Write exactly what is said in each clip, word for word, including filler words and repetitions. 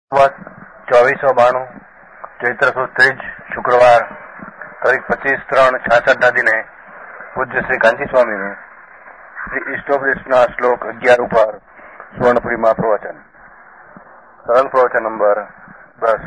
ચોવીસો બાણું ચૈત્ર સુદ ત્રીજ શુક્રવાર તારીખ પચીસ ત્રણ છાસઠના દિને પૂજ્ય શ્રી કાંચી સ્વામીને શ્રી ઈષ્ટોપદેશના શ્લોક અગિયાર ઉપર સ્વર્ણપુરીમાં પ્રવચન. સરળ પ્રવચન નંબર દસ.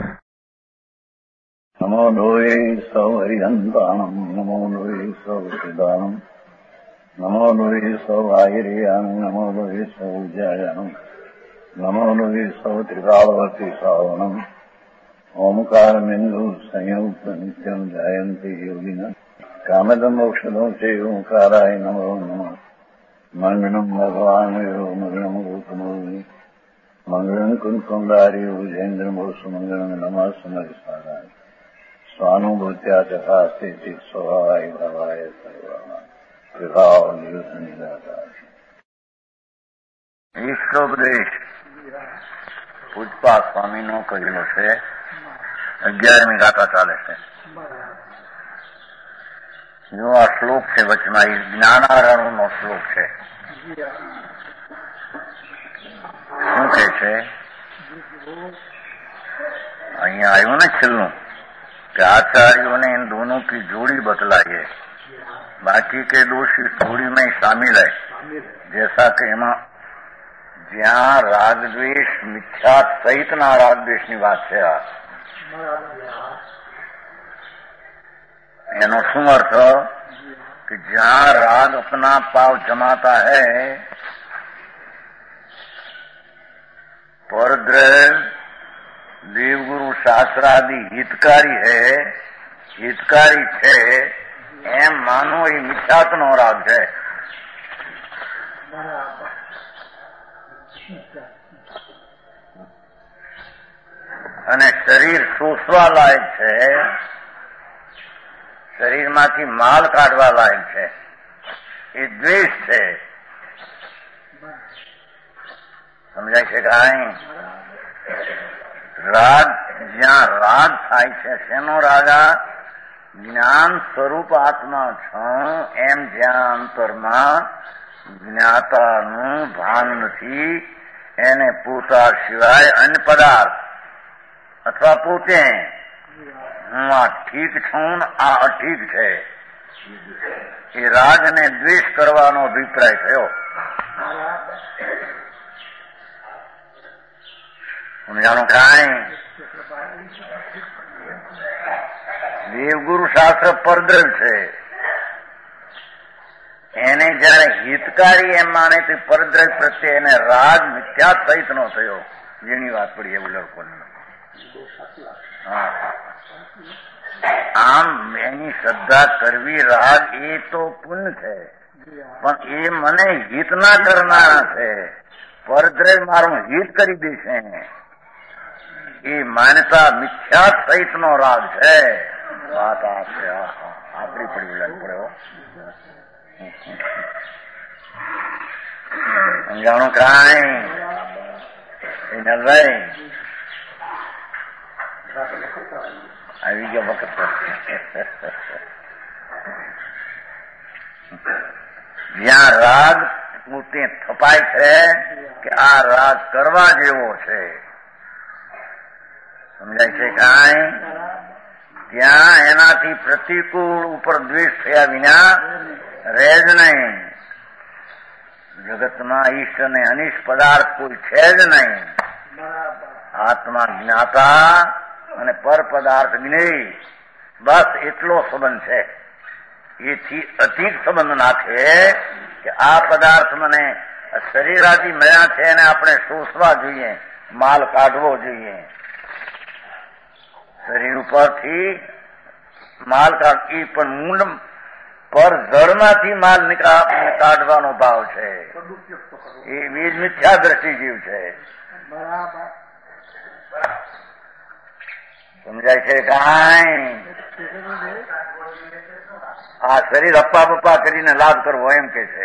નમો લોહે સૌ હરિહંતાણમ નમો લોહે સૌ સિદાનમ નમો લોહે સૌ આયર્યાનમ નમો લોહે સૌ જયાનમ નમો લોહે સૌ ત્રિકાળવતી શ્રાવણમ ઓમકારમિંદુ સંયુક્ત નિત્યમ જાયંતિ યોગિના કામદમ ઔષધો છે ઓંકારાય નમો નમઃ. મંગળમ ભગવાન મંગળમ ગૌતમોની મંગળમ કુંકુંડારી ઉજેન્દ્રમો સુમંગળમ નમઃ સમરિસારાય સ્વાનુભૂત્યા તથા સ્થિતિ સ્વભાવાય ભાવાય સર્વમાં વિભાવ નિયુત નિરાકાર. ઈષ્ટોપદેશ પૂજપા સ્વામીનો કહેલો છે. અગિયારમી ગાથા ચાલે છે. જો આ શ્લોક છે વચમાં, એ જ્ઞાનારણનો શ્લોક છે. શું કે છે અહીંયા આવ્યું ને છેલ્લું कि आचार्यों ने इन दोनों की जोड़ी बतलाई है, बाकी के दोष इस जोड़ी में शामिल है. जैसा कि એમાં જ્યાં રાગદ્વેષ મિથ્યા સહિતના રાગદ્વેષની વાત છે, આ એનો શું અર્થ कि जहाँ राग अपना पाव जमाता है, परद्रव्य देवगुरु शास्त्रादि हितकारी है, हितकारी છે એમ માનો એ મિથ્યાત્વનો રાગ છે. અને શરીર શોષવા લાયક છે, શરીરમાંથી માલ કાઢવા લાયક છે, એ દ્વેષ છે. સમજાય છે કે અહીં રાગ, જ્યાં રાગ થાય છે, શેનો રાગા? જ્ઞાન સ્વરૂપ આત્મા છું એમ જ્યાં અંતરમાં જ્ઞાતાનું ભાન નથી, એને પોતા સિવાય અન્ય પદાર્થ અથવા પોતે હું આ ઠીક છું, આ અઠીક છે, એ રાગ અને દ્વેષ કરવાનો અભિપ્રાય થયો. સમજાણું કાંઈ? દેવગુરુ શાસ્ત્ર પરદ્રવ્ય છે, એને જયારે હિતકારી એમ માને તે પરદ્રવ્ય પ્રત્યે એને રાગ મિથ્યા સહિત નો થયો. જેની વાત પડી એવું લડકોને. આમ એની શ્રદ્ધા કરવી, રાગ એ તો પુણ્ય છે, પણ એ મને હિત ના કરનારા છે. પરદ્રવ્ય મારું હિત કરી દેશે, એ માન્યતા મિથ્યા સહિત નો રાગ છે. વાત આ છે. આપડી પડી લડ પડ્યો. સમજાણું કાંઈ? એ નલભાઈ આવી ગયો વખત. જ્યાં રાગ પોતે થપાય છે કે આ રાગ કરવા જેવો છે, સમજાય છે કાંઈ? ત્યાં એનાથી પ્રતિકૂળ ઉપર દ્વેષ થયા વિના રહે જ નહીં. જગતમાં ઈષ્ટ અને અનિષ્ટ પદાર્થ કોઈ છે જ નહીં. આત્મા જ્ઞાતા અને પર પદાર્થ જ્ઞેય, બસ એટલો સંબંધ છે. એથી અધિક સંબંધ નાખે કે આ પદાર્થ મને શરીરાથી મળ્યા છે એને આપણે શોષવા જોઈએ, માલ કાઢવો જોઈએ. શરીર ઉપરથી માલ કાઢી, પણ મૂળ પર જળમાંથી માલ કાઢવાનો ભાવ છે. એ બીજ મિથ્યા દ્રષ્ટિ જીવ છે. સમજાય છે કાંઈ? આ શરીર અપ્પા બપ્પા કરીને લાભ કરવો એમ કે છે.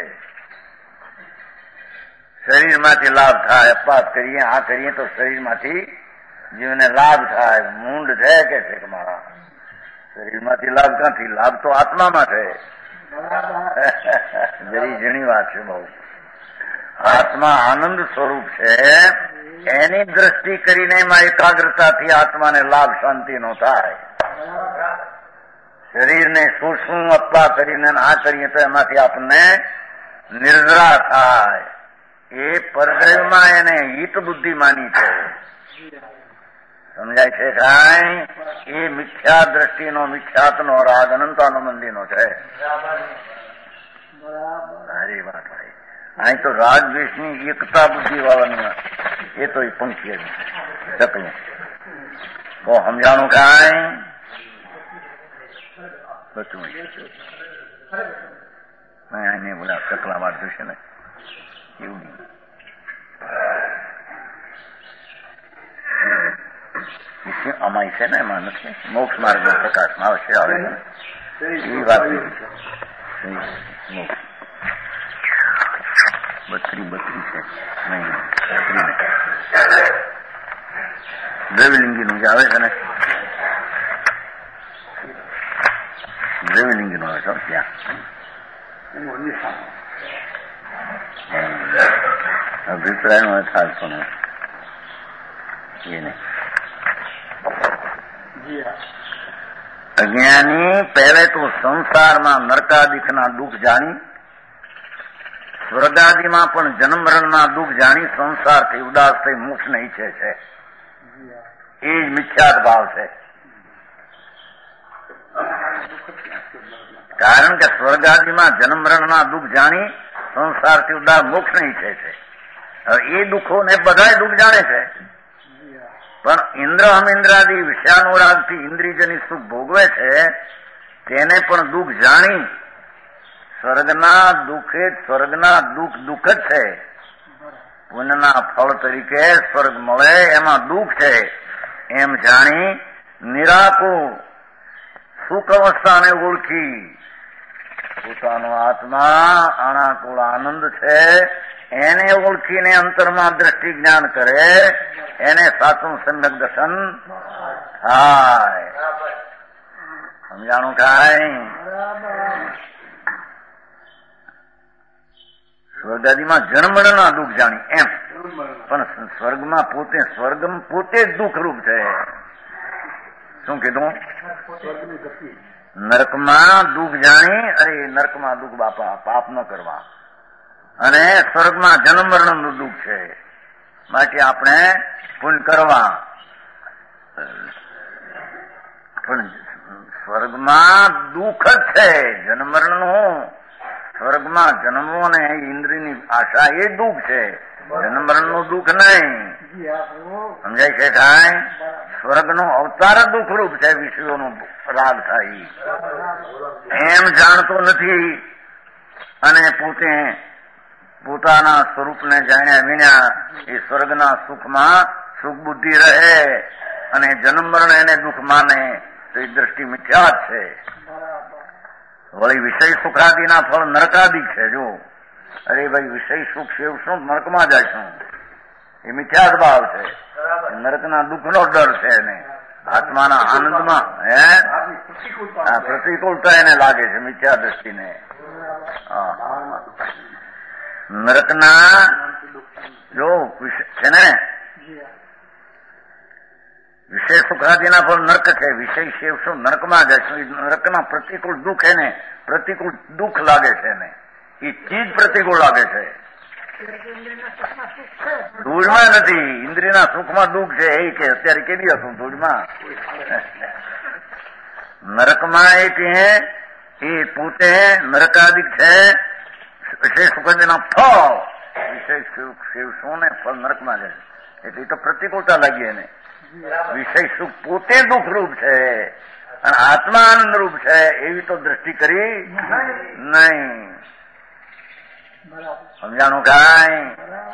શરીરમાંથી લાભ થાય, અપાસ કરીએ, આ કરીએ તો શરીરમાંથી જીવને લાભ થાય. મૂંડ છે કે છે કે મારા શરીરમાંથી લાભ ક્યાંથી? લાભ તો આત્મામાં છે. જરી જણી વાત છે બહુ. આત્મા આનંદ સ્વરૂપ છે, એની દ્રષ્ટિ કરીને એમાં એકાગ્રતાથી આત્માને લાભ શાંતિનો થાય. શરીરને શું શું અપલા કરીને આ કરીએ તો એમાંથી આપણને નિર્જરા થાય. એ પરદ્રવ્યમાં એને હિત બુદ્ધિ માની છે. સમજાય છે કાંઈ? એ મિથ્યા દ્રષ્ટિનો મિથ્યાત્નો રાગ અનંતાનો મંદિરનો છે. સારી વાત ભાઈ. અહીં તો રાગ દ્વેષની એકતા બુદ્ધિ વાળાની એ તો એ પંક્તિ શકલું તો સમજાણું કાંઈ બચવું નહીં. બધા શકલા વાળતું છે ને એવું નહીં. અમાય છે ને એમાં નથી મોક્ષ માર્ગ પ્રકાશમાં આવશે આવે એ વાત મોક્ષ બત્રી બત્રી છે નહીં દ્રવ્યલિંગી નું જે આવે છે ને દ્રવ્યલિંગી નું આવે છે ત્યાં અભિપ્રાય નો થાતો ને એ નહીં. અજ્ઞાની પહેલે તો સંસારમાં નરકાદિકના દુઃખ જાણી, સ્વર્ગાદિમાં પણ જન્મ મરણના દુઃખ જાણી સંસારથી ઉદાસ થઈ મોક્ષને ઈચ્છે છે. એ જ મિથ્યાત ભાવ છે. કારણ કે સ્વર્ગાદિમાં જન્મ મરણના દુઃખ જાણી સંસારથી ઉદાસ મોક્ષને ઈચ્છે છે. હવે એ દુઃખોને બધા દુઃખ જાણે છે, પણ ઇન્દ્ર અમિન્દ્રાદિ વિષયાનુરાગથી ઇન્દ્રિયજની સુખ ભોગવે છે તેને પણ દુઃખ જાણી સ્વર્ગના દુઃખે સ્વર્ગના દુઃખ દુઃખ જ છે. પુણ્યના ફળ તરીકે સ્વર્ગ મળે એમાં દુઃખ છે એમ જાણી નિરાકુળ સુખ અવસ્થાને ઓળખી પોતાનો આત્મા અનાકુળ આનંદ છે એને ઓળખીને અંતરમાં દ્રષ્ટિ જ્ઞાન કરે એને સાચું સમ્યક દર્શન થાય. સમજાણું કાંઈ? સ્વર્ગાદિમાં જન્મના દુઃખ જાણી એમ, પણ સ્વર્ગમાં પોતે સ્વર્ગ પોતે જ દુઃખરૂપ છે. શું કીધું? નરકમાં દુઃખ જાણી અરે નરકમાં દુઃખ બાપા પાપ ન કરવા, અને સ્વર્ગમાં જન્મ મરણનું દુઃખ છે માટે આપણે પુણ્ય કરવા. પણ સ્વર્ગમાં દુઃખ જ છે જન્મ મરણનું. સ્વર્ગમાં જન્મવો ને ઇન્દ્રિયની આશા એ દુઃખ છે, જન્મ મરણનું દુઃખ નહીં. સમજાય છે કાંઈ? સ્વર્ગનો અવતાર જ દુઃખરૂપ છે. વિષયોનો રાગ થાય એમ જાણતો નથી અને પોતે પોતાના સ્વરૂપને જાણ્યા વિના એ સ્વર્ગના સુખમાં સુખ બુદ્ધિ રહે અને જન્મ મરણ એને દુઃખ માને તો એ દ્રષ્ટિ મિથ્યા છે. વળી વિષય સુખાદિના ફળ નરકાદિક છે. જો અરે ભાઈ વિષય સુખ સેવશું નરકમાં જાય છું એ મિથ્યા ભાવ છે. નરકના દુઃખનો ડર છે એને. આત્માના આનંદમાં હે પ્રતિકૂળતા એને લાગે છે મિથ્યા દ્રષ્ટિને. નરકના જો છે ને વિષય સુખાદિના ફળ નરક છે. વિષય સેવ શું નરકમાં જાય છે. નરકના પ્રતિકૂળ દુઃખ એને પ્રતિકૂળ દુઃખ લાગે છે એને. એ ચીજ પ્રતિકૂળ લાગે છે. ધૂળમાં નથી. ઇન્દ્રિયના સુખમાં દુઃખ છે એ કે અત્યારે કેવી હતું ધૂળમાં. નરકમાં એ કે એ પોતે નરકાદિક છે. વિષય સુખાદિના ફળ વિષય સુખ સેવ શું ને ફળ નરકમાં જાય એટલે એ તો પ્રતિકૂળતા લાગી એને. વિષય સુખ પોતે દુઃખરૂપ છે અને આત્મા આનંદરૂપ છે એવી તો દ્રષ્ટિ કરી નહીં. સમજાણું કાંઈ?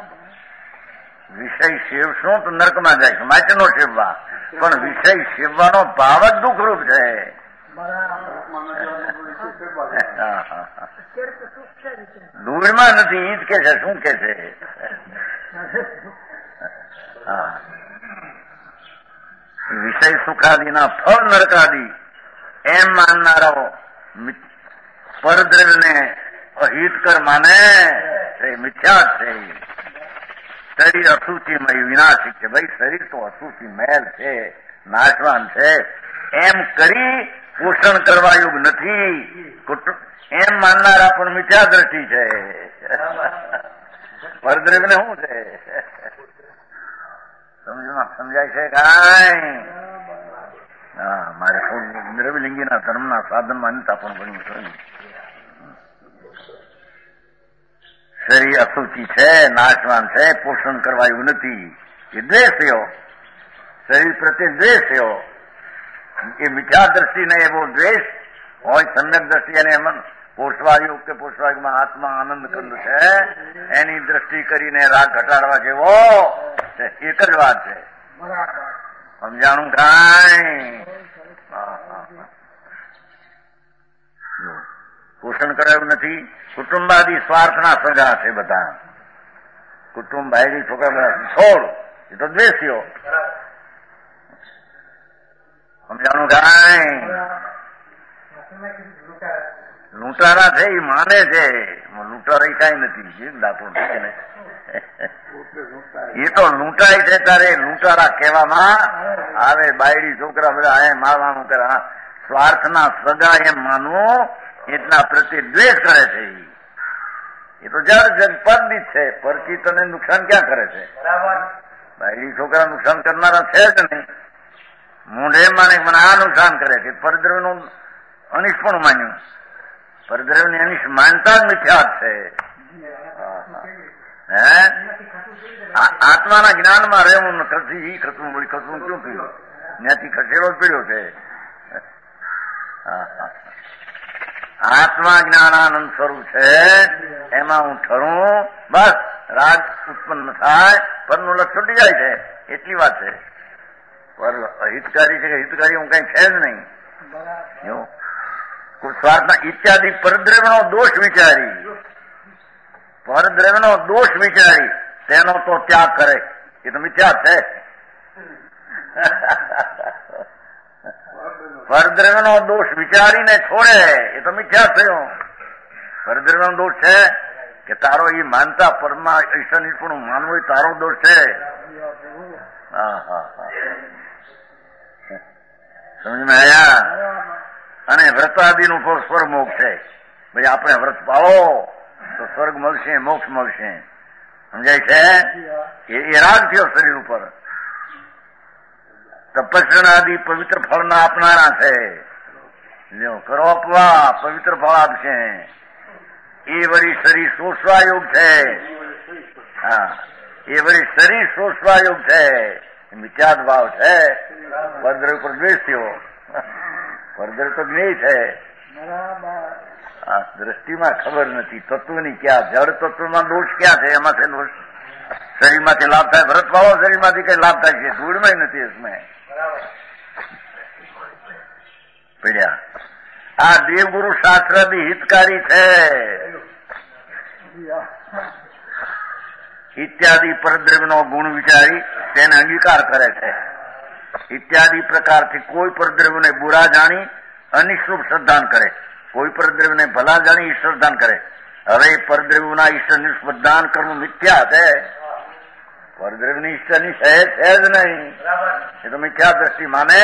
વિષય સેવશું તો નરકમાં જાય છે માટે નો સેવવા, પણ વિષય સેવવાનો ભાવ જ દુઃખરૂપ છે. ધૂળમાં નથી ઈ જ કે છે. શું કે છે? હા વિષય સુખાદિના ફળ નરકાદિ એમ માનનારાઓ પરદ્રવ્યને અહિતકર માને છે મિથ્યા છે. શરીર અશુચિમય વિનાશિક છે. ભાઈ શરીર તો અશુચિ મેલ છે, નાશવાન છે, એમ કરી પોષણ કરવા યોગ નથી. એમ માનનારા પણ મિથ્યા દ્રષ્ટિ છે. પરદ્રવ્ય ને શું છે સમજાય છે કાંઈ? હા, મારે દ્રવ્યલિંગીના ધર્મના સાધનમાં અનતા પણ ભણ્યું છે. શરીર અશુચિ છે, નાશવાન છે, પોષણ કરવા એવું નથી. એ દ્વેષ થયો, શરીર પ્રત્યે દ્વેષ થયો. એ મિથ્યા દ્રષ્ટિને એવો દ્વેષ હોય, સમ્યક દ્રષ્ટિ એને એમ પોષવાયુગ કે પોષવાયુગમાં આત્મા આનંદ કંદ છે એની દ્રષ્ટિ કરીને રાગ ઘટાડવા જેવો એક જ વાત છે. સમજાણું કાંઈ? પોષણ કરાયું નથી. કુટુંબાદી સ્વાર્થના સગા છે બધા. કુટુંબ ભાઈ છોકરા બધા છોડ, એ તો દ્વેષીઓ. સમજાણું કાંઈ? લૂંટારા છે એ માને છે, લૂંટારા કઈ નથી. દાપો ને એ તો લૂંટાય છે ત્યારે લૂંટારા કહેવામાં આવે. બાયડી છોકરા બધા એમ મારવાનું કરે, સ્વાર્થના સગા એમ માનવું, એટલા પ્રત્યે દ્વેષ કરે છે. એ તો જળ જગપદિત છે. પરથી તને નુકસાન ક્યાં કરે છે? બાયડી છોકરા નુકસાન કરનારા છે જ નહીં. મોઢે માને મને આ નુકસાન કરે છે. પરદ્રવ્ય નું અનિષ્ટ પણ માન્યું. પરદ્રવ્ય ની અનિષ્ટ માનતા જ મિથ્યા છે. હે આત્માના જ્ઞાનમાં રહેવું ખસી ખસવું વળી ખસવું ક્યું થયું? ત્યાંથી ખસેડો જ પડ્યો છે. આત્મા જ્ઞાનાનંદ સ્વરૂપ છે, એમાં હું ઠરું, બસ રાગ ઉત્પન્ન થાય, પરનું લક્ષ છૂટી જાય છે. એટલી વાત છે. પર હિતકારી છે કે હિતકારી હું કઈ છે જ નહીં. સ્વાર્થના ઇત્યાદિ પરદ્રવ્યનો દોષ વિચારી, પરદ્રવ્યનો દોષ વિચારી તેનો તો ત્યાગ કરે. એ તો મિથ્યા છે. પરદ્રવ્યનો દોષ વિચારીને છોડે એ તો મિથ્યા થયો. પરદ્રવ્યનો દોષ છે કે તારો એ માનતા પરમા ઈશ્વર નિષ્પણ માનવું એ તારો દોષ છે. હા હા હા સમજમાં આયા? અને વ્રતાદિનું ફળ સ્વર્ગ મોક્ષ છે. ભાઈ આપણે વ્રત પાવો તો સ્વર્ગ મળશે, મોક્ષ મળશે. સમજાય છે? એ રાગ થયો શરીર ઉપર. તપસ્યાદી પવિત્ર ફળના આપનારા છે. લ્યો કરો અપવા, પવિત્ર ફળ આપશે. એ વળી શરીર શોષવા યોગ છે. હા, એ વળી શરીર શોષવા યોગ છે. મિથ્યાદ ભાવ છે. પરદ્રવ્ય પર દ્વેષ થયો. પરદ્રવ્ય તો જ્ઞેય છે. આ દ્રષ્ટિમાં ખબર નથી તત્વની. ક્યાં જળ તત્વમાં દોષ ક્યાં છે? એમાં છે દોષ. શરીરમાંથી લાભ થાય, વ્રત પાવો શરીરમાંથી કઈ લાભ થાય છે? ધૂળમાં નથી. એસમાં પડ્યા. આ દેવગુરુ શાસ્ત્ર બી હિતકારી છે. ઇત્યાદિ પરદ્રવ્યનો ગુણ વિચારી તેને અંગીકાર કરે છે. ઇત્યાદિ પ્રકારથી કોઈ પરદ્રવ્યને બુરા જાણી અનિષ્ટ શ્રદ્ધાન કરે, કોઈ પરદ્રવ્યને ભલા જાણી ઈશ્વર શ્રદ્ધાન કરે. હવે પરદ્રવ્યના ઈશ્વરની શ્રદ્ધાન કરવું મિથ્યા છે. પરદ્રવ્યની ઈશ્વરની છે છે જ નહીં. એ તો મિથ્યા દ્રષ્ટિ માને.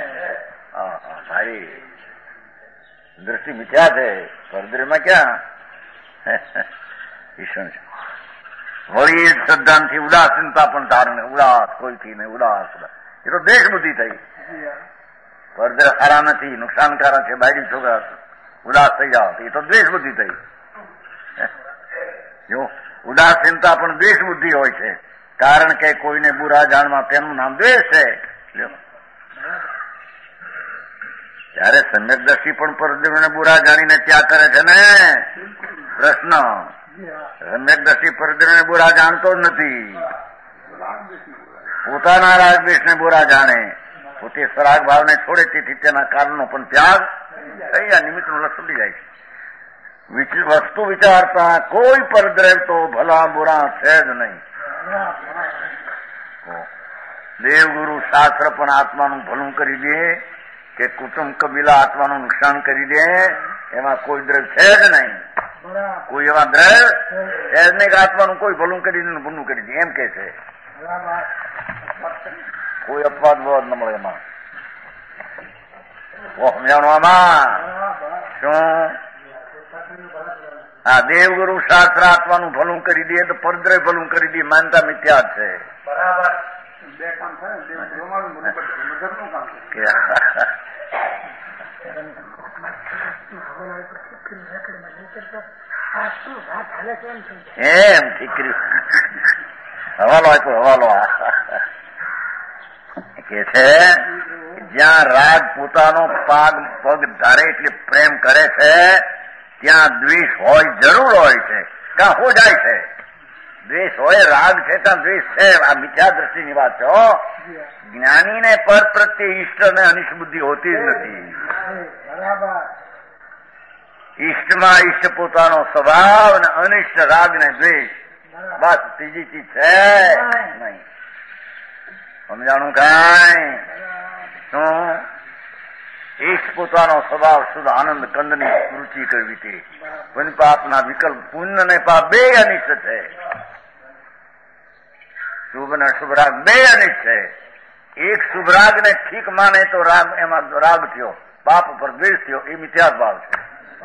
ભાઈ દ્રષ્ટિ મિથ્યા છે. પરદ્રવ્યમાં ક્યાં ઈશ્વર છે? વળી શ્રદ્ધાનથી ઉદાસીનતા પણ ધારણ, ઉદાસ કોઈથી ને ઉદાસ. એ તો દેશ બુદ્ધિ થઈ. પરદ્રવ્ય સારા નથી, નુકસાનકારક છે. બાયડી છોકરા ઉદાસ થઈ જાઓ એ તો દ્વેષ બુદ્ધિ થઈ. જો ઉદાસીનતા પણ દ્વેષ બુદ્ધિ હોય છે. કારણ કે કોઈને બુરા જાણમાં તેનું નામ દ્વેષ છે. ત્યારે સમ્યક દ્રષ્ટિ પણ પરદ્રવ્યને બુરા જાણીને ત્યાગ કરે છે ને. પ્રશ્ન, સમ્યક દ્રષ્ટિ પરદ્રવ્યને બુરા જાણતો જ નથી. પોતાના રાગદ્વેષને બુરા જાણે, પોતે સરાગ ભાવને છોડે, તેથી તેના કારણનો પણ ત્યાગ થઈ આ નિમિત્તનું લક્ષ છૂટી જાય છે. વસ્તુ વિચારતા કોઈ પરદ્રવ્ય તો ભલા બુરા છે જ નહીં. દેવગુરુ શાસ્ત્ર પણ આત્માનું ભલું કરી દે કે કુટુંબ કબીલા આત્માનું નુકસાન કરી દે, એમાં કોઈ દ્રવ્ય છે જ નહીં. કોઈ એવા દ્રઢ સહેજને આત્માનું કોઈ ભલું કરી દે ભૂલું કરી દે એમ કે છે. કોઈ અપવાદ બવાદ ન મળે એમાં. સમજાણું આમાં શું? હા, દેવગુરુ શાસ્ત્ર આત્માનું ભલું કરી દે તો પરદ્રય ભલું કરી દે માનતા મિથ્યા છે. બરાબર. બે કામ થાય એમ ઠીકરી હવાલો આપ્યો હવાલો કે છે જ્યાં રાગ પોતાનો પાગ પગ ધારે એટલે પ્રેમ કરે છે ત્યાં દ્વેષ હોય જરૂર હોય છે. કાં હો જાય છે દ્વેષ હોય, રાગ છે ત્યાં દ્વેષ છે. આ મિથ્યા દ્રષ્ટિની વાત છે. જ્ઞાનીને પર પ્રત્યે ઈષ્ટ અને અનિષ્ટ બુદ્ધિ હોતી જ નથી. ઈષ્ટમાં ઈષ્ટ પોતાનો સ્વભાવ અને અનિષ્ટ રાગ ને દ્વેષ, બસ ત્રીજી ચીજ છે નહીં. સમજાણું કાંઈ? શું? ઈષ્ટ પોતાનો સ્વભાવ શુદ્ધ આનંદ કંદની રુચિ કરવી તે પુણ્ય પાપના વિકલ્પ. પુણ્ય ને પાપ બે અનિષ્ટ છે. શુભ ને શુભ રાગ બે અનિષ્ટ છે. એક શુભ રાગ ને ઠીક માને તો રાગ એમાં રાગ થયો, પાપ ઉપર દ્વેષ થયો, એ મિથ્યા ભાવ છે.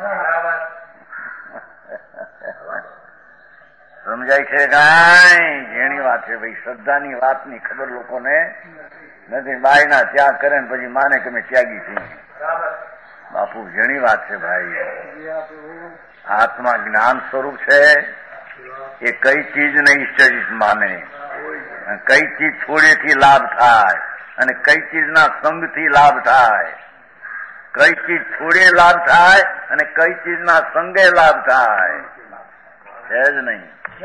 સમજાય છે કાંઈ? જેની વાત છે ભાઈ, શ્રદ્ધાની વાતની ખબર લોકોને નથી. બાયના ત્યાગ કરે ને પછી માને કે મેં ત્યાગી છું. બાપુ જેની વાત છે ભાઈ. આત્મા જ્ઞાન સ્વરૂપ છે. એ કઈ ચીજને ઈષ્ટ માને, કઈ ચીજ છોડેથી લાભ થાય અને કઈ ચીજના સંગથી લાભ થાય, કઈ ચીજ છોડે લાભ થાય અને કઈ ચીજના સંગે લાભ થાય છે જ નહીં.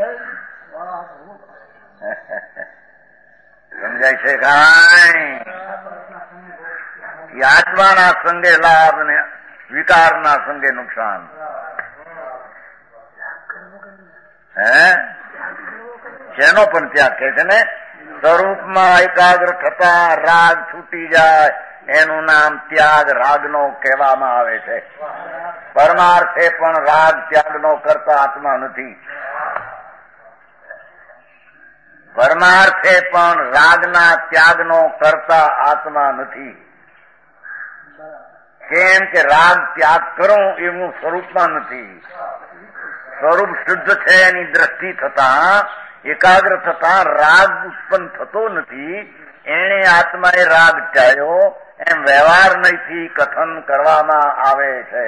સમજાય છે કાંઈ? આત્માના સંગે લાભ ને વિકારના સંગે નુકસાન. હે જેનો પણ ત્યાગ કહે છે ને, સ્વરૂપમાં એકાગ્ર થતા રાગ છૂટી જાય એનું નામ ત્યાગ રાગનો કહેવામાં આવે છે. પરમાર્થે પણ રાગ ત્યાગનો કરતા આત્મા નથી. પરમાર્થે પણ રાગના ત્યાગનો કરતા આત્મા નથી. કેમ કે રાગ ત્યાગ કરો એવું સ્વરૂપમાં નથી. સ્વરૂપ શુદ્ધ છે એની દ્રષ્ટિ થતા, એકાગ્ર થતા રાગ ઉત્પન્ન થતો નથી. એને આત્માએ રાગ ચાલ્યો એમ વ્યવહાર નહીંથી કથન કરવામાં આવે છે.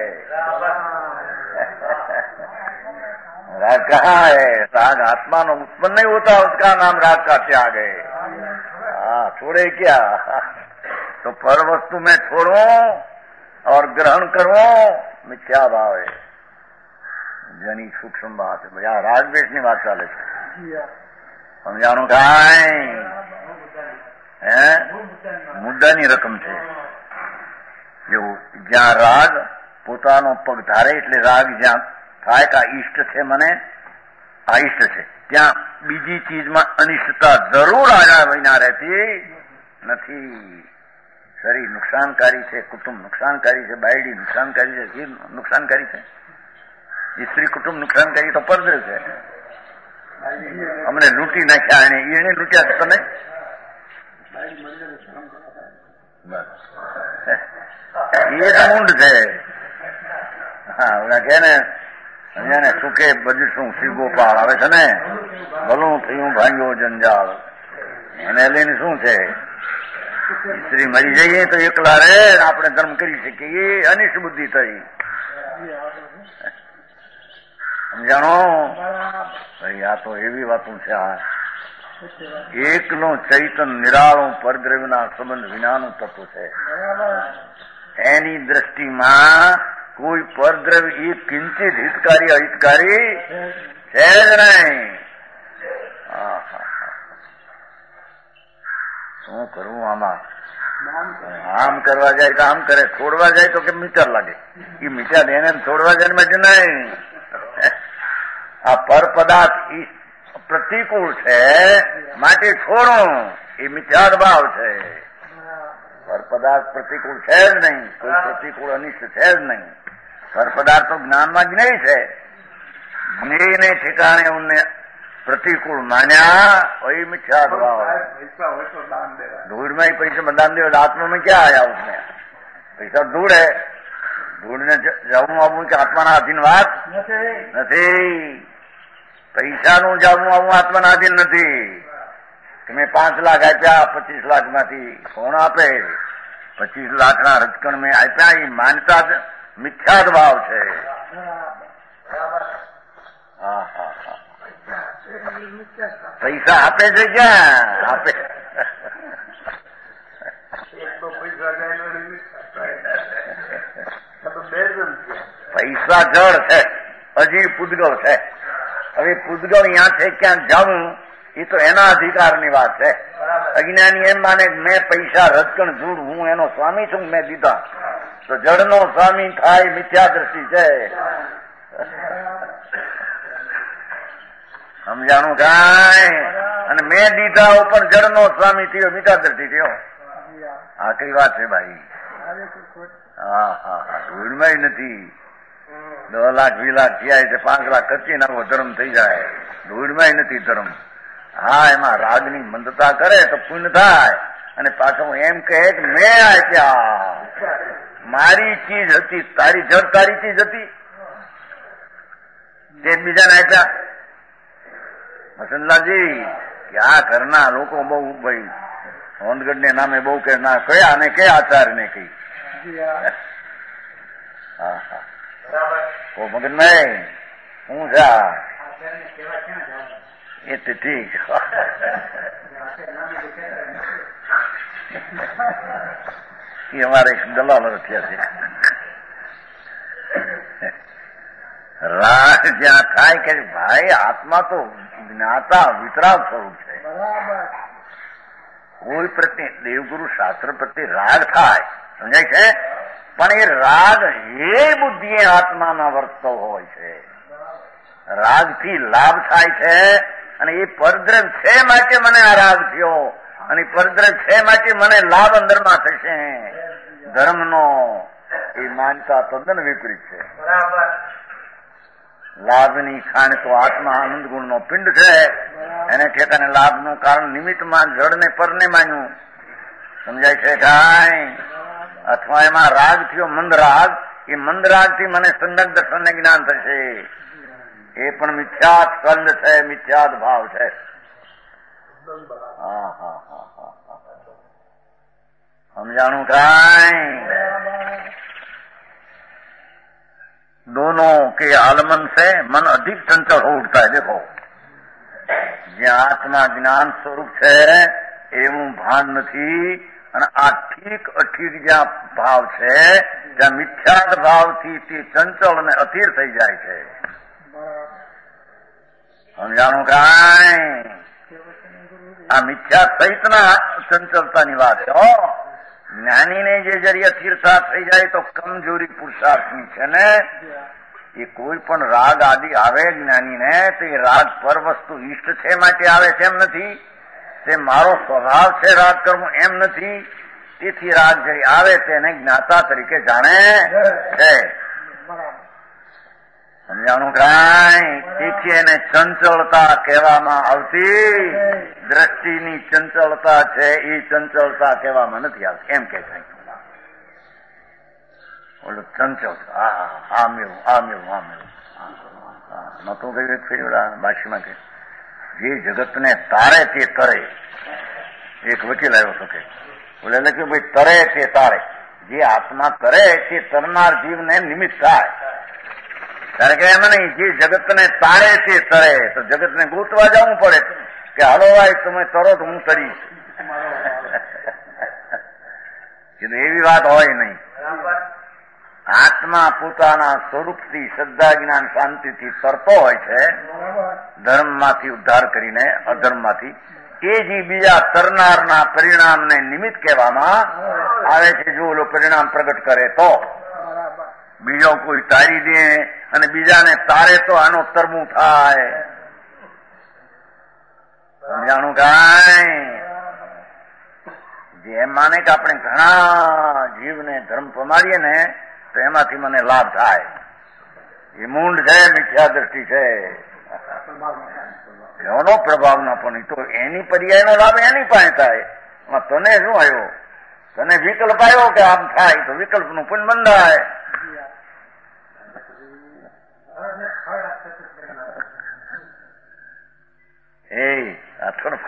राग कहाँ है? राग आत्मा नो उत्पन्न नहीं होता, उसका नाम राग का त्याग है. हाँ, छोड़े क्या? तो पर वस्तु में छोड़ो और ग्रहण करो, मिथ्या भाव है. जनी सूक्ष्म बात है भैया. राग द्वेष ની વાત ચાલે છે. સમજાણું કાંઈ? હે મુદ્દાની રકમ છે. જેવું જ્યાં રાગ પોતાનો પગ ધારે એટલે રાગ જ્યાં થાય કે ઈષ્ટ છે, મને આ ઈષ્ટ છે, ત્યાં બીજી ચીજમાં અનિષ્ટતા જરૂર આવ્યા વિના રહેતી નથી. શરીર નુકસાનકારી છે, કુટુંબ નુકસાનકારી છે, બાયડી નુકસાનકારી છે, ઘી નુકસાનકારી છે, સ્ત્રી કુટુંબ નુકસાનકારી તો પરદ્રવ છે. અમને લૂંટી નાખ્યા એને, એને લૂંટ્યા તમે. એ જ ઊંડ છે. હા, ઓલા કે ને અહીંયા સુકે બધું શું શ્રી ગોપાલ આવે છે ને, ભલું થયું ભાંગ્યો જંજાળ. અને લઈને શું છે, સ્ત્રી મરી જઈએ તો એકલા રે આપણે ધર્મ કરી શકીએ, એ અનિષ્ટ બુદ્ધિ થઈ. સમજાણો ભાઈ? આ તો એવી વાતો છે. આ એકલો ચૈતન નિરાળું પરદ્રવ્યના સંબંધ વિનાનું તત્વ છે. એની દ્રષ્ટિમાં કોઈ પરદ્રવ્ય એ કિંચિત હિતકારી અહિતકારી છે જ નહીં. શું કરવું આમાં? આમ કરવા જાય તો આમ કરે, છોડવા જાય તો કે મીટર લાગે. એ મીટર એને છોડવા જાય મજા નહીં. આ પર પદાર્થ પ્રતિકૂળ છે માટે છોડો, એ મિથ્યાદ ભાવ છે. પર પદાર્થ પ્રતિકૂળ છે જ નહીં, કોઈ પ્રતિકૂળ અનિષ્ટ છે જ નહીં. પર પદાર્થ તો જ્ઞાનમાં જ નહીં છે. ज्ञेय ने ठिकाने उनने प्रतिकूल मान्या वही मिथ्या भाव। धूल में ही पैसे में दान दे, आत्मा में क्या आया उसमें? पैसा धूल है, धूल ने जाऊं आऊं कि आत्मा ना अधीन बात नहीं। पैसा નું જાવું આવું આત્માના અધીન નથી કે મેં પાંચ લાખ આપ્યા પચીસ લાખ માંથી કોણ આપે? પચીસ લાખના રજકણ મેં આપ્યા એ માનતા જ મિથ્યાદ ભાવ છે. હા હા હા પૈસા આપે છે ક્યાં આપે? પૈસા જળ છે, હજી પૂતગળ છે. હવે પૂતગળ ત્યાં છે ક્યાં જવું એ તો એના અધિકારની વાત છે. અજ્ઞાની એમ માને મેં પૈસા રજકણ જૂડ હું એનો સ્વામી છું, મેં દીધા તો જળનો સ્વામી થાય મિથ્યા દ્રષ્ટિ છે. સમજાણું કાંઈ? અને મેં દીધા ઉપર જળનો સ્વામી થયો મિથ્યા દ્રષ્ટિ થયો. આ કઈ વાત છે ભાઈ? હા હા હા ધૂળમાં નથી. દસ લાખ વીસ લાખ થયા છે, પાંચ લાખ ખર્ચી નાખો ધર્મ થઈ જાય. ધૂળમાં નથી ધર્મ. હા એમાં રાગની મંદતા કરે તો પુણ્ય થાય. અને પાછો એમ કહે કે મેં આપ્યા, મારી ચીજ હતી, તારી જળ તારી ચીજ હતી તે બીજાને આપ્યા. વસંતલાલજી કે આ ઘરના લોકો બહુ ભાઈ હોંદગઢ ને નામે બહુ કે ના કયા અને કયા આચાર્ય ને કઈ. હા હા ઓ મગનભાઈ હું જા એ તો ઠીક. એ અમારે એક દલાલો થયા છે. રાગ જ્યાં થાય કે ભાઈ આત્મા તો જ્ઞાતા વિતરાગ સ્વરૂપ છે. કોઈ પ્રત્યે દેવગુરુ શાસ્ત્ર પ્રત્યે રાગ થાય સમજાય છે, પણ એ રાગ હે બુદ્ધિએ આત્મામાં વર્તતો હોય છે. રાગથી લાભ થાય છે અને એ પરદ્રવ છે માટે મને આ રાગ થયો અને પરદ્રવ છે માટે મને લાભ અંદરમાં થશે. ધર્મનો એ માનતા તદ્દન વિપરીત છે. લાભની ખાણ તો આત્મા આનંદ ગુણનો પિંડ છે. એને ઠેકાને લાભનું કારણ નિમિત્તમાં જળને પરને માન્યું. સમજાય છે કાંઈ? અથવા એમાં રાગ થયો મંદ રાગ, એ મંદ રાગથી મને સંગત દર્શનને જ્ઞાન થશે. એ પણ મિથ્યાત સ્કંદ છે, મિથ્યાત ભાવ છે. હા હા હા હા સમજાણું કાંઈ? दोनों के आलमन से मन अधिक चंचल हो उठता है. देखो જ્યાં આત્મા જ્ઞાન સ્વરૂપ છે એવું ભાન નથી, અને આ ઠીક અઠીક જ્યાં ભાવ છે ત્યાં મિથ્યાદ ભાવથી તે ચંચલ અને અધીર થઈ જાય છે. સમજાણું કાંઈ? આ મિથ્યા સહિતના ચંચલતાની વાત છે. હો જ્ઞાનીને જે જરી અસ્થિરતા થઈ જાય તો કમજોરી પુરુષાર્થની છે ને. એ કોઈ પણ રાગ આદિ આવે જ્ઞાનીને તો એ રાગ પર વસ્તુ ઈષ્ટ છે માટે આવે છે એમ નથી, તે મારો સ્વભાવ છે રાગ કરવું એમ નથી. તેથી રાગ જરી આવે તેને જ્ઞાતા તરીકે જાણે છે. સમજાણું કાંઈ? તેથી એને ચંચળતા કહેવામાં આવતી. દ્રષ્ટિની ચંચળતા છે એ ચંચળતા કહેવામાં નથી આવતી એમ કે છે. ઓલું ચંચળ આમ એવું આમ એવું આમ એવું નતું કઈ એક ફેરી ઓલા બાશીમાં કે જે જગતને તારે તે તરે. એક વકીલ આવ્યો હતો કે બોલે લખ્યું ભાઈ તરે તે તારે. જે આત્મા તરે તે તરનાર જીવને નિમિત્ત થાય. કારણ કે એમ નહીં જે જગતને તારે તે તરે તો જગતને ગોતવા જવું પડે કે હાલો ભાઈ તમે તરો તો હું તરીશ. કીધું એવી વાત હોય નહીં. આત્મા પોતાના સ્વરૂપથી શ્રદ્ધા જ્ઞાન શાંતિથી તરતો હોય છે ધર્મમાંથી ઉદ્ધાર કરીને અધર્મમાંથી. એ જ બીજા તરનારના પરિણામને નિમિત્ત કહેવામાં આવે છે. જો ઓલો પરિણામ પ્રગટ કરે તો બીજો કોઈ તારી દે અને બીજાને તારે તો આનો તરવું થાય. સમજાણું કાંઈ? જેમ માને કે આપણે ઘણા જીવને ધર્મ પમાડીએ ને તો એમાંથી મને લાભ થાય. એ મૂંડ છે, મિથ્યા દ્રષ્ટિ છે, એનો પ્રભાવ ના પણ તો એની પર્યાયનો લાભ એની પાસે થાય. તને શું આવ્યો? તને વિકલ્પ આવ્યો કે આમ થાય તો વિકલ્પ નું પુણ્ય બંધાય. એ આ થોડું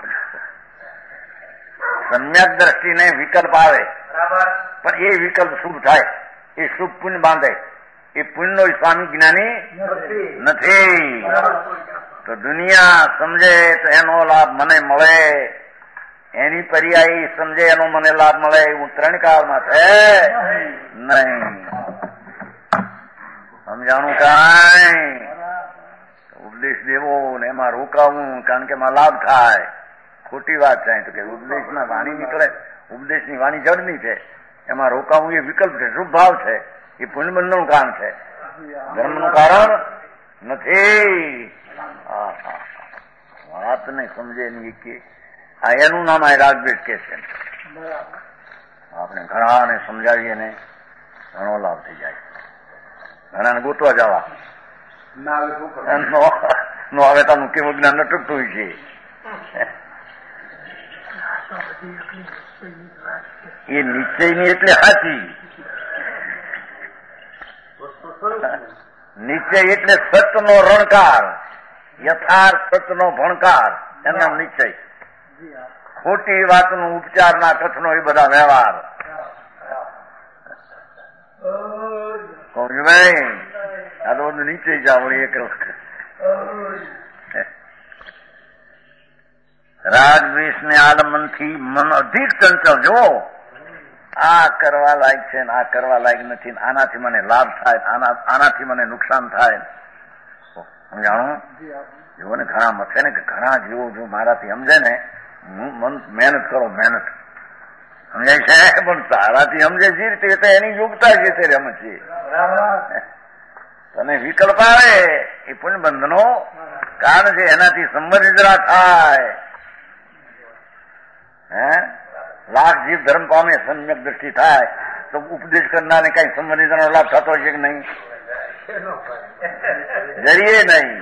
સમ્યક દ્રષ્ટિને વિકલ્પ આવે પણ એ વિકલ્પ શુભ થાય, એ શુભ પુણ્ય બાંધે. એ પુણ્યનો સ્વામી જ્ઞાની નથી. તો દુનિયા સમજે તો એનો લાભ મને મળે, એની પર્યાય સમજે એનો મને લાભ મળે એવું ત્રણ કાળમાં છે નહીં. સમજાણું કાંઈ ઉપદેશ દેવો ને એમાં રોકાવું કારણ કે એમાં લાભ થાય. ખોટી વાત થાય તો કે ઉપદેશમાં વાણી નીકળે, ઉપદેશની વાણી જડની છે, એમાં રોકાવું એ વિકલ્પ છે, શુભ ભાવ છે, એ પુણ્યબંધનું કારણ છે, ધર્મનું કારણ નથી. વાત ને સમજે નહીં કે આ એનું નામ આ રાગદ્વેષ કે છે. આપણે ઘણાને સમજાવીએ ને ઘણો લાભ થઈ જાય. ઘણાને ગોતવા જવા નો આવે તાનું કેવું જ્ઞાન નટકતું છે. એ નિશ્ચયની એટલે સાચી, નિશ્ચય એટલે સતનો રણકાર, યથાર્થ સતનો ભણકાર, એના નિશ્ચય. ખોટી વાતનો ઉપચારના કથનો એ બધા વ્યવહાર. કહું ભાઈ આ તો બધું નીચે જાવ. એક રાગદ્વેષ ને આલમનથી મન અધિક ચંચળ. જો આ કરવા લાયક છે ને આ કરવા લાયક નથી, આનાથી મને લાભ થાય, આનાથી મને નુકસાન થાય. સમજાણું? જેવો ને ઘણા મથે ને કે ઘણા જેવો જો મારાથી સમજે ને મહેનત કરો, મહેનત સમજાય છે, પણ તારાથી સમજે જે રીતે એની યોગતા છે તે રમશે. તને વિકલ્પ આવે એ પુણ્યબંધનો કારણ છે, એનાથી સંબંધિતરા થાય. હે લાખ જીવ ધર્મ પામે, સમ્યક દ્રષ્ટિ થાય તો ઉપદેશ કરનારને કઈ સંબંધિતનો લાભ થતો છે કે નહીં? જરીએ નહીં.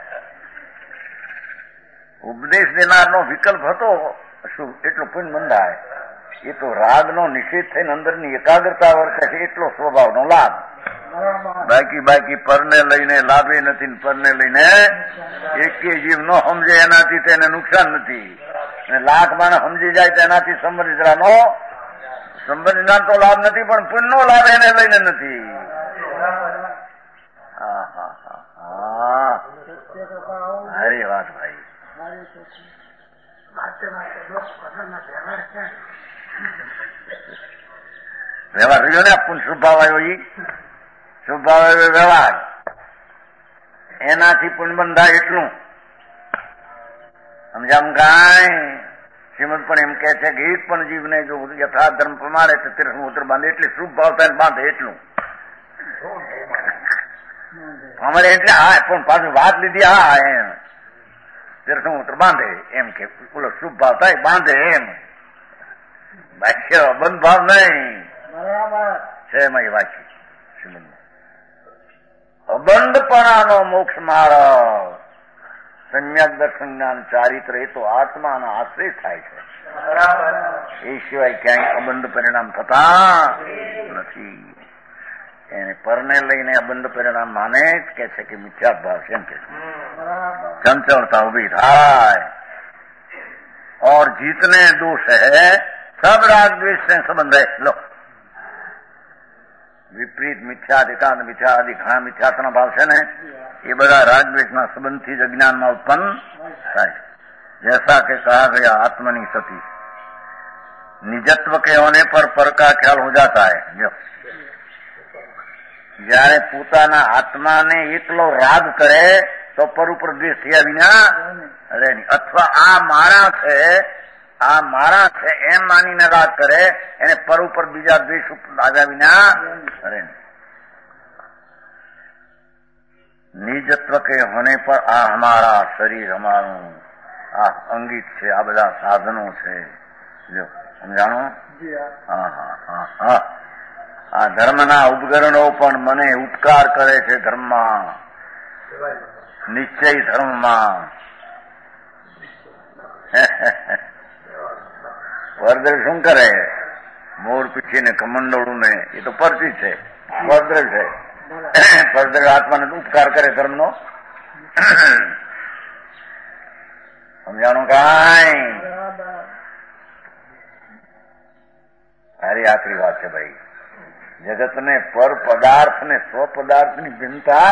ઉપદેશ દેનારનો વિકલ્પ હતો શું એટલો પુણ્ય બંધાય. એ તો રાગનો નિષેધ થઈને અંદરની એકાગ્રતા વર્તે છે એટલો સ્વભાવનો લાભ. બાકી બાકી પરને લઈને લાભે નથી, પરને લઈને એકે જીવ ન સમજે એનાથી તેને નુકસાન નથી, અને લાખ માણસ સમજી જાય તો એનાથી સંબંધિતરાનો સંબંધિતરા તો લાભ નથી, પણ પુણ્યનો લાભ એને લઈને નથી. હા હા હા હા અરે વાત ભાઈ. વ્યવહાર રહ્યો ને પુન શુભાવ આવ્યો, એ શુભાવ આવ્યો વ્યવહાર, એનાથી પુણ્ય બંધાય એટલું. સમજામ કાંઈ? શ્રીમદ પણ એમ કે છે કે એક પણ જીવને જો યથાર્થ ધર્મ પ્રમાણે તો તીર્થમૂત્ર બાંધે એટલે શુભ ભાવ થાય બાંધે એટલું. અમારે એટલે હા પણ પાછું વાત લીધી હા એમ તીર્થમૂત્ર બાંધે એમ કે બોલો શુભ ભાવ થાય બાંધે એમ. વાક્ય બંધ ભાવ નહીં છે એમાં વાક્ય શ્રીમદ અબંધપણાનો મોક્ષ માર્ગ સમ્યક દર્શન જ્ઞાન ચારિત્ર એ તો આત્માના આશ્રય થાય છે. એ સિવાય ક્યાંય અબંધ પરિણામ થતા નથી. એને પરને લઈને અબંધ પરિણામ માને જ કે છે કે મિથ્યા ભાવ છે એમ કે ચંચળતા ઉભી થાય. और जितने दोष है सब राग द्वेष से संबंध है. लो વિપરીત મિથ્યા એકાંત મિથ્યા આદિ ઘણા મિથ્યાત્વના ભાવ છે ને એ બધા રાગદ્વેષના સંબંધથી જ અજ્ઞાનમાં ઉત્પન્ન થાય છે. जैसा કે कहा गया आत्मनि सती निजत्व के होने पर पर का ख्याल हो जाता है. जो જયારે પોતાના આત્માને એકલો રાગ કરે તો પર ઉપર દ્વેષ થયા વિના અરે નહીં. અથવા આ મારા છે આ મારા છે એમ માનીને રાગ કરે એને પર ઉપર બીજા દ્વેષ આવ્યા વિના અરે નહીં. નિજત્વ કે હોને પર આ હમારા શરીર અમારું આ અંગિત છે, આ બધા સાધનો છે. જો સમજાણો? હા હા હા હા આ ધર્મના ઉપકરણો પણ મને ઉપકાર કરે છે ધર્મમાં, નિશ્ચય ધર્મમાં. વરદ્ર શું કરે? મોર પીછીને કમંડોળું ને એ તો પરથી છે, વરદ્ર છે. વરદ્ર આત્માને ઉપકાર કરે ધર્મનો. સમજાણું કાંઈ? સારી આખરી વાત છે ભાઈ. જગતને પર પદાર્થ ને સ્વ પદાર્થની ભિન્નતા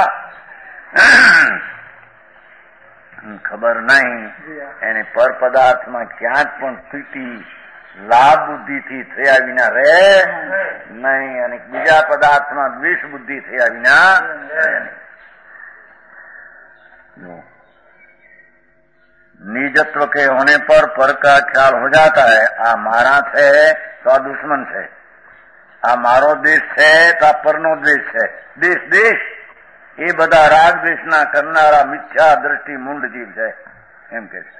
ખબર નહીં. એને પર પદાર્થમાં ક્યાંક પણ સ્થિતિ લાભ બુદ્ધિથી થયા વિના રહે નહીં, અને બીજા પદાર્થમાં દ્વેષ બુદ્ધિ થયા વિના રહે नहीं. निजत्व के होने पर पर का ख्याल हो जाता है. आ मारा है तो आ दुश्मन है, आ मारो देश है तो आ परनो देश है. देश देश એ બધા રાગ દ્વેષના કરનારા મિથ્યા દ્રષ્ટિ મૂંડ જીવ છે એમ કે છે.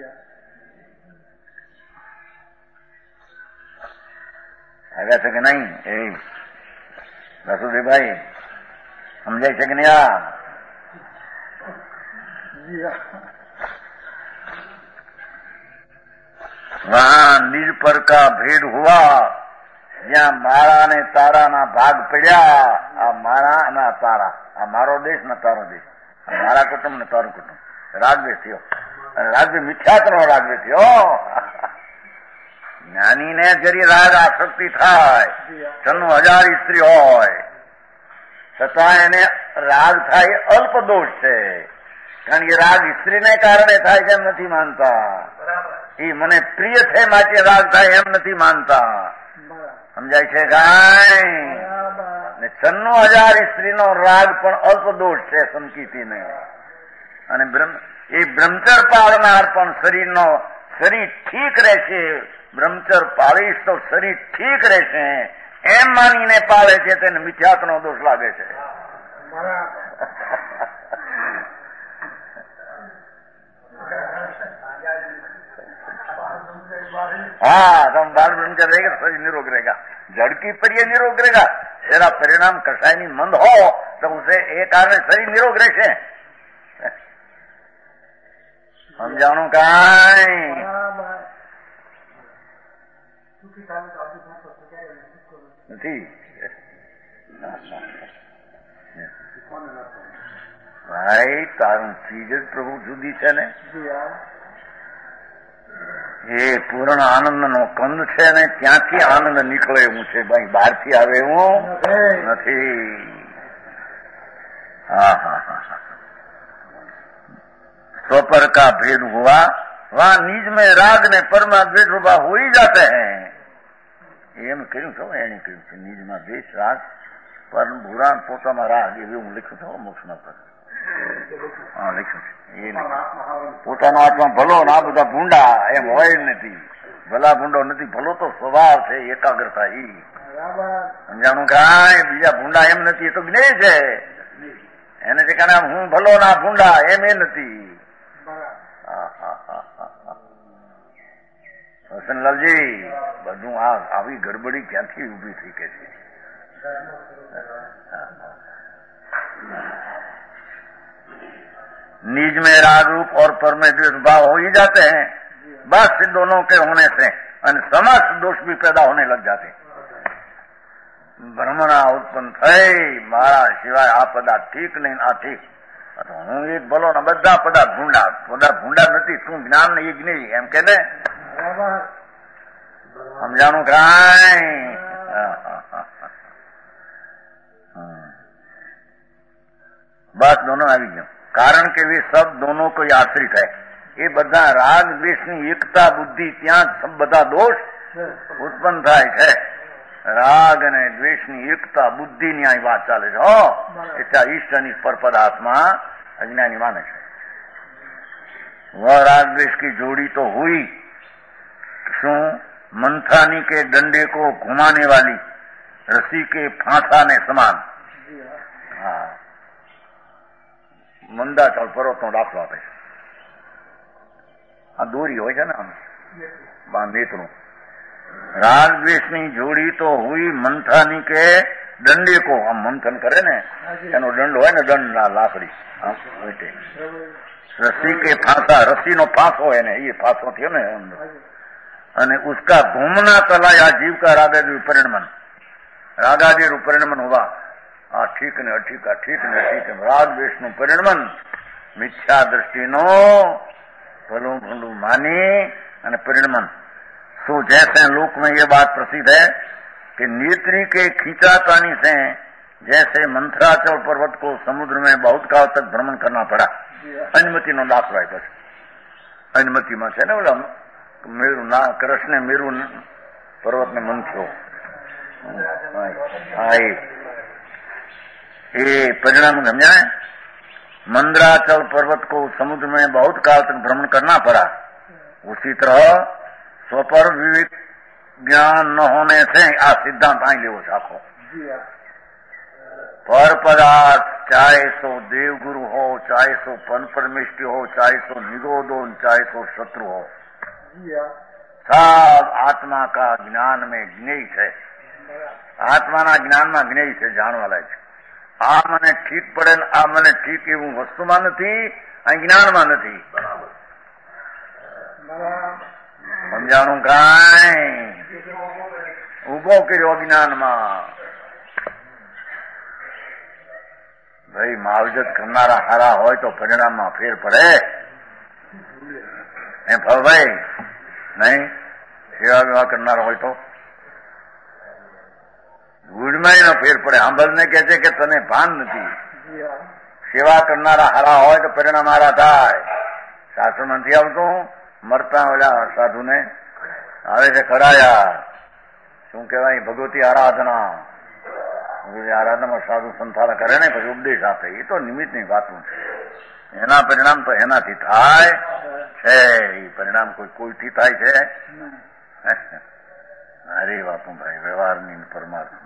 આવ્યા છે કે નહીં? એ રસુલભાઈ સમજાય છે કે નહીં? આ वहां निज पर का भेद हुआ, જ્યાં મારા ને તારા ના ભાગ પડ્યા. આ મારા ના તારા, આ મારો દેશ ને તારો દેશ, મારા કુટુંબ ને તારું કુટુંબ. રાગદ્વેષ થયો, રાગદ્વેષ મિથ્યાત્વનો રાગદ્વેષ થયો. જ્ઞાની ને જરી રાગ આસક્તિ થાય, છન્નું હજાર સ્ત્રી હોય છતાં એને રાગ થાય અલ્પ દોષ છે. કારણ કે રાગ સ્ત્રીને કારણે થાય છે એમ નથી માનતા. એ મને પ્રિય છે માટે રાગ થાય એમ નથી માનતા. સમજાય છે કાંઈ? ને છન્નું હજાર સ્ત્રીનો રાગ પણ અલ્પ દોષ છે સંકિતીને. અને એ બ્રહ્મચર પાળનાર પણ શરીરનો શરીર ઠીક રહેશે, બ્રહ્મચર પાળીશ તો શરીર ઠીક રહેશે એમ માનીને પાળે છે, તેને મિથ્યાત્વનો દોષ લાગે છે. हाँ, तुम बाल ब्रह्मचर्य रहेगा तो शरीर निरोग रहेगा. जड़ की परिय निरोग रहेगा. तेरा परिणाम कसायनी मंद हो तो उसे एक कारण शरीर निरोग रहे. समझाणु काई? નથી ભાઈ, તારું ચીજ જ પ્રભુ જુદી છે ને. એ પૂર્ણ આનંદ નો કંદ છે ને, ત્યાંથી આનંદ નીકળે એવું છે ભાઈ, બહારથી આવે એવું નથી. હા હા હા. स्वपर का भेद हुआ, वहां निज में राग ने परमा द्वेष रूपा हो ही जाते हैं. એમ કર્યું છો એને કહ્યું છે નિજમાં દ્વેષ રાગ પર ભૂરા પોતામાં રાગ એવું હું લખ્યું છું મોક્ષમાં પર. હા લખ્યું છે. એ પોતાનો આત્મા ભલો ને આ બધા ભૂંડા એમ હોય નથી. ભલા ભૂંડો નથી, ભલો તો સ્વભાવ છે, એકાગ્રતા. એ સમજાણું કાંઈ? બીજા ભૂંડા એમ નથી, એ તો જ્ઞેય છે. એને જે કારણે હું ભલો ના ભૂંડા એમ એ નથી. હસનલાલજી બધું આ આવી ગડબડી ક્યાંથી ઉભી થઈ કે છે? निज में राग रूप और पर में द्वेष भाव हो ही जाते हैं. बस इन दोनों के होने से समस्त दोष भी पैदा होने लग जाते. ભ્રમણા ઉત્પન્ન થઈ, મારા સિવાય આ પદાર્થ ઠીક નહીં, આ ઠીક, હું એક ભલો ને બધા પદાર્થ ભૂંડા. પદાર્થ ભૂંડા નથી, તું જ્ઞાન ને યજ્ઞ એમ કે ને. સમજાણું કાંઈ? બસ दोनों આવી ગયો. કારણ કે वे सब दोनों को आश्रित है. એ બધા રાગ દ્વેષની એકતા બુદ્ધિ, ત્યાં બધા દોષ ઉત્પન્ન થાય છે. રાગ અને દ્વેષની એકતા બુદ્ધિની આ વાત ચાલે છે. હો એટલે ઈષ્ટની પર પદાર્થમાં અજ્ઞાની માને છે. वह राग द्वेष की जोड़ी तो हुई, શું मंथानी के डंडे को घुमाने वाली रस्सी के फांसा ने समान. હા, મંદાચળ પર્વતનો દાખલો આપે છે. આ દોરી હોય છે ને આમ નેતનું, રાગ દ્વેષની જોડી તો હુઈ મંથાની કે દંડે કો આમ મંથન કરે ને એનો દંડ હોય ને દંડ ના લાકડી રસી કે ફાંસા રસીનો ફાંસો હોય ને એ ફાંસો થયો ને અને ઉસકા ઘૂમના તલાયા જીવ કા રાગાદી પરિણમન રાગાદી પરિણમન હોવા આ ઠીક ને અઠીક આ ઠીક ને અઠીક રાગ દ્વેષનું પરિણમન મિથ્યા દ્રષ્ટિનો ભલું ભલું માની અને परिणमन सो जैसे लोक में ये बात प्रसिद्ध है कि नेत्री के खींचातानी से जैसे मंथराचल पर्वत को समुद्र में बहुत काल तक भ्रमण करना पड़ा अनुमति नो दाखलो आप्यो छे अनुमति में छे ने बोला मेरु ना कृष्ण मेरु पर्वत ने मंथ्यो ये परिणाम समझाए मंदराचल पर्वत को समुद्र में बहुत काल तक भ्रमण करना पड़ा उसी तरह स्वपर विवेक ज्ञान न होने से आ सिद्धांत आई लेवो आखो पर पदार्थ चाहे सो देवगुरु हो चाहे सो पन परमिष्टि हो चाहे सो निरोधो चाहे सो शत्रु हो सब आत्मा का ज्ञान में ज्ञेय है आत्मा ना ज्ञान में ज्ञेय है जानवाला है आ मने ठीक पड़े आ मने ठीक एवं वस्तु में नहीं ज्ञान में नहीं समझाणु काई उभो कर्यो ज्ञान में भाई मावजत करनारा हारा होय तो परिणाम में फेर पड़े एम फल भाई नहीं सेवा विवाह करनारा होय तो गुड़माई नो फेर पड़े सांभल ने कहे छे के तने भान नथी सेवा करनारा हारा होय तो परिणाम हारा थाय शास्त्र में नहीं आवतुं मरता ओला साधु ने आवे छे कराया शुं कहेवाय भगवती आराधना आराधना में साधु संथारा करे ने पछी उपदेश आपे ए तो निमित्तनी वातुं छे एना परिणाम तो एनाथी थाय छे ए परिणाम कोई कोईथी थाय छे अरे वातुं भाई व्यवहारनी परमार्थ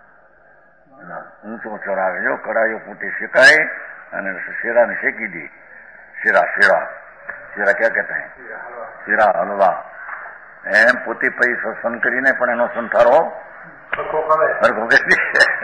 ऊंचो चढ़ाव्यो कड़ायो फूटी शेकाय अने शेरा ने शेकी दी शेरा शेरा शेरा क्या कहते हैं शेरा हलवा एम पोती पई सत्संग करीने पण एनो संथारो हरखो કરી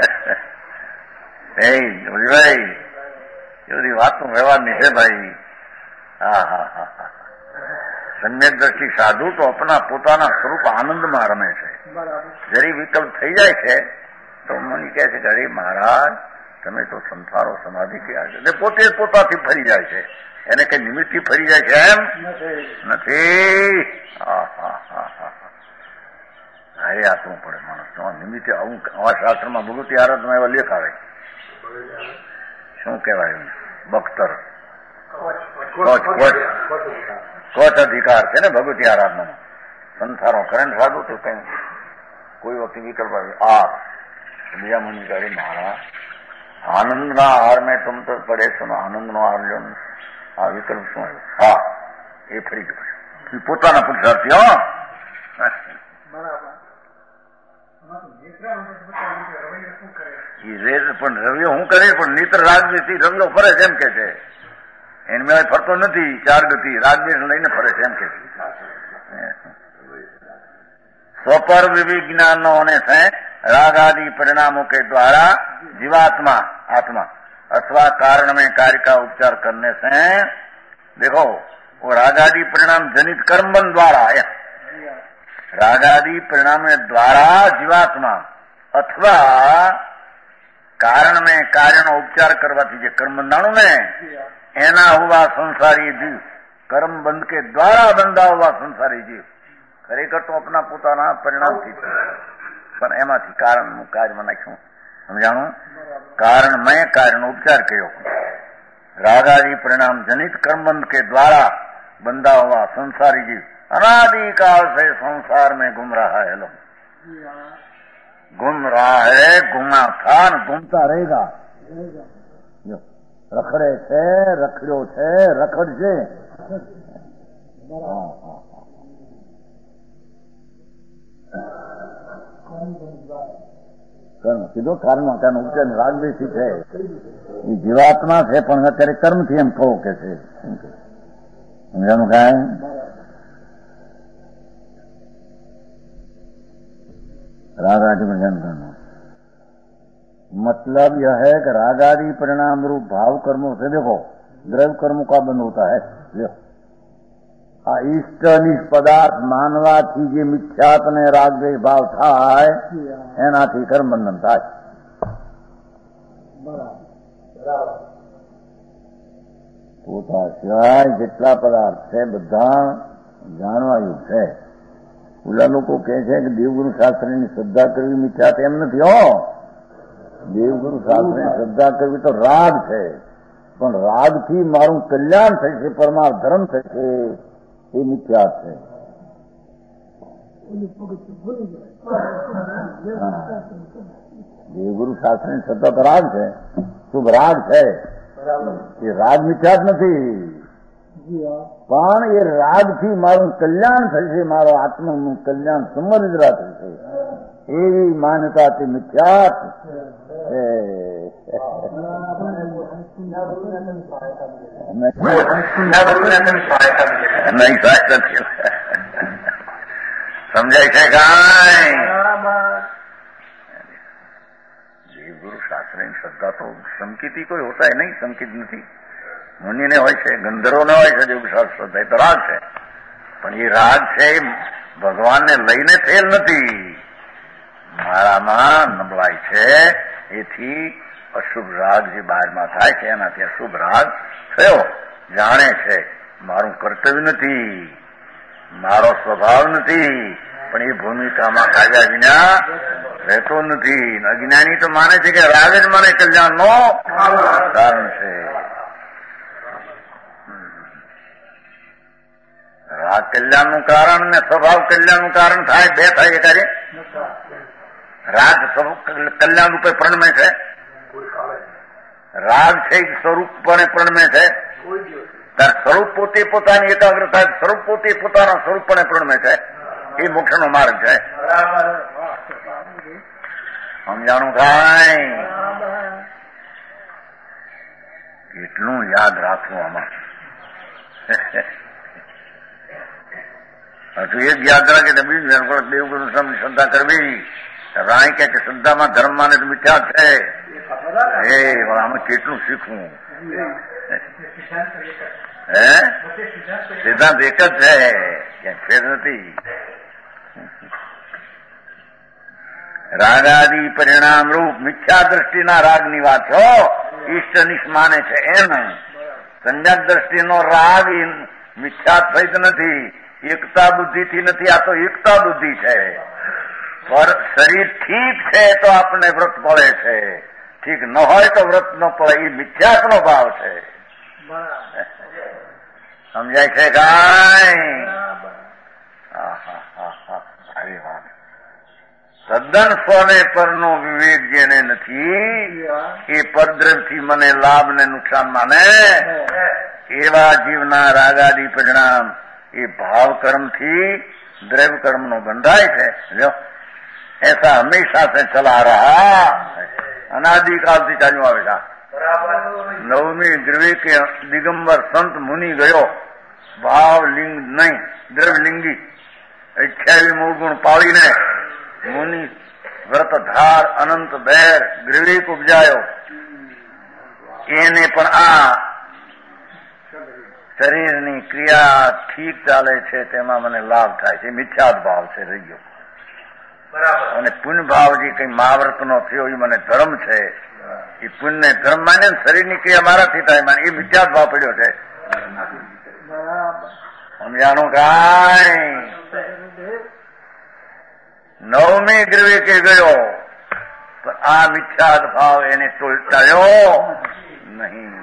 એ ભાઈ એ બધી વાતો વ્યવહારની છે ભાઈ હા હા હા सम्यक दृष्टि साधु तो अपना पोताना स्वरूप आनंद में रमे छे जरी विकल्प थई जाय छे तो मनी कहे छे अरे महाराज तमे तो संसारो समाधि के आगे पोते पोताथी फरी जाय छे એને કઈ નિમિત્તથી ફરી જાય છે એમ નથી અરે આપવું પડે માણસ નિમિત્તે આવું આવા શાસ્ત્રમાં ભગવતી આરાધના એવા લેખ આવે શું કહેવાય બખ્તર કોચ અધિકાર છે ને ભગવતી આરાધનામાં સંસારો કરે ને સાધુ તો કઈ કોઈ વખતે વિકલ્પ આવે આ બીજા મની કહે મારા આનંદના હાર મેં તમ તો પડે છો આનંદનો હાર લ્યો ને આ વિકલ્પ શું આવ્યો હા એ ફરી ગયો પોતાના પુરુષાર્થી હો પણ રવિયો શું કરે પણ નીત્ર રાજનીતિ રવિયો ફરે છે એમ કે છે એને મેં ફરતો નથી ચાર ગતિ રાજનીતિ લઈને ફરે છે એમ કે છે स्वपर विविज्ञान न होने से राग आदि परिणामों के द्वारा जीवात्मा आत्मा अथवा कारण में कार्य का उपचार करने से देखो वो रागादि परिणाम जनित कर्मबंध द्वारा है रागादि परिणाम द्वारा जीवात्मा अथवा कारण में कार्य नो उपचार करवाथी जे कर्म बंधाणु ने एना हुआ संसारी जीव कर्म बंध के द्वारा बंधा हुआ संसारी जीव खरेखर तो अपना पोताना परिणाम थी पण एमांथी कारण नु कार्य में नाख्युं समझाणु कारण में कार्य नो उपचार कर्यो रागादि परिणाम जनित कर्मबंध के द्वारा बंधा हुआ संसारी जीव अनादि काल से संसार में घूम रहा है लोग घूम रहा है घूमा था न घूमता रहेगा रखड़े छे रखड़ो छे रखड़जे કર્મ સીધો કારણ કારણ ઉપચાર રાગદ્વેષી છે એ જીવાત્મા છે પણ અત્યારે કર્મથી એમ કહો કે છે સમજાનું કાંઈ राग आदि परिणाम करना मतलब यह है कि राग आदि परिणाम रूप भाव कर्मों से देखो द्रव्य कर्मों का बंध होता है। आ इष्ट अनिष्ट पदार्थ मानवाથી જે મિથ્યાત ને રાગ દ્વેષ ભાવ થાય એનાથી કર્મ બંધન થાય। પોતા સિવાય જેટલા પદાર્થ છે બધા જાણવા યોગ્ય છે। ઓલા લોકો કહે છે કે દેવગુરુ શાસ્ત્રની શ્રદ્ધા કરવી મિથ્યાત, એમ નથી હો। દેવગુરુ શાસ્ત્રની શ્રદ્ધા કરવી તો રાગ છે, પણ રાગથી મારું કલ્યાણ થશે, પરમાર્થ ધર્મ થશે એ મિથ્યાત છે। દેવગુરુ શાસ્ત્રની શ્રદ્ધા તો રાગ છે, શુભ રાગ છે, એ રાગ મિથ્યાત નથી, પણ એ રાગથી મારું કલ્યાણ થશે, મારો આત્માનું કલ્યાણ સમૃદ્ધતા થશે એવી માન્યતાથી મિથ્યાત છે। સમજાય છે કાંઈ? જીવ ગુરુ શાસ્ત્રની શ્રદ્ધા તો સંકિતી કોઈ હોતા નહીં, સંકિત નથી। મુનિને હોય છે, ગંધર્વોને હોય છે દેવ શ્રદ્ધા, એ તો રાગ છે, પણ એ રાગ છે એ ભગવાનને લઈને થયેલ નથી। મારામાં નબળાઈ છે એથી અશુભ રાગ જે બહારમાં થાય છે એનાથી અશુભ રાગ થયો। જાણે છે મારું કર્તવ્ય નથી, મારો સ્વભાવ નથી, પણ એ ભૂમિકામાં આવ્યા વિના રહેતો નથી। અજ્ઞાની તો માને છે કે રાગ જ મને કલ્યાણનો કારણ છે। રાગ કલ્યાણનું કારણ ને સ્વભાવ કલ્યાણનું કારણ થાય, બે થાય એ કાર્ય। રાગ કલ્યાણ રૂપે પ્રણમે છે, રાગ છે સ્વરૂપપણે પ્રણમે છે, ત્યારે સ્વરૂપ પોતે પોતાની એકાગ્રતા, સ્વરૂપ પોતે પોતાના સ્વરૂપપણે પ્રણમે છે, એ મોક્ષનો માર્ગ છે। સમજાણું કાંઈ? એટલું યાદ રાખવું આમાં। હજુ એક યાદ રાખે તો બીજું દેવગુરુ શ્રદ્ધા કરવી। રાણી કે શ્રદ્ધામાં ધર્મ માને તો મિથ્યા છે, એ આમાં કેટલું શીખવું? હે સિદ્ધાંત એક જ છે, ક્યાંક ફેર નથી। રાગાદી પરિણામ રૂપ મિથ્યા દ્રષ્ટિના રાગની વાત છો, ઈષ્ટ અનિષ્ટ માને છે એમ। સંજ્ઞાક દ્રષ્ટિનો રાગ મિથ્યા સહિત નથી, એકતા બુદ્ધિથી નથી, આ તો એકતા બુદ્ધિ છે। પર શરીર ઠીક છે તો આપણને વ્રત પડે છે, ઠીક ન હોય તો વ્રત ન પડે, એ મિથ્યાત્વનો ભાવ છે। સમજાય છે કાંઈ? સારી વાત। તદ્દન સ્વને પરનો વિવેક જેને નથી, એ પરદ્રવ્યથી મને લાભ ને નુકસાન માને, એવા જીવના રાગાદી પરિણામ એ ભાવ કર્મથી દ્રવ્ય કર્મનો બંધાય છે। જો ऐसा हमेशा से चला रहा, अनादिकाल से चालू आवेगा। नवमी द्रव्य के दिगंबर संत मुनि गयो, भाव लिंग नहीं द्रव्यलिंगी अठावी मूળ ગુણ પાળીને મુનિ વ્રત ધાર અનંત બેર ગ્રીવિક ઉપજાયો। એને પણ આ શરીરની ક્રિયા ઠીક ચાલે છે તેમાં મને લાભ થાય છે, મિથ્યાત ભાવ છે રહી ગયો। અને પુણ્ય ભાવ જે કઈ મહાવ્રત નો થયો એ મને ધર્મ છે, એ પુણ્ય ધર્મ માને શરીરની ક્રિયા મારાથી થાય માને, એ મિથ્યાત ભાવ પડ્યો છે। સમજાણું કાંઈ? નવમી ગ્રીવિકે ગયો પણ આ મિથ્યાત ભાવ એને ટોલટાયો નહીં।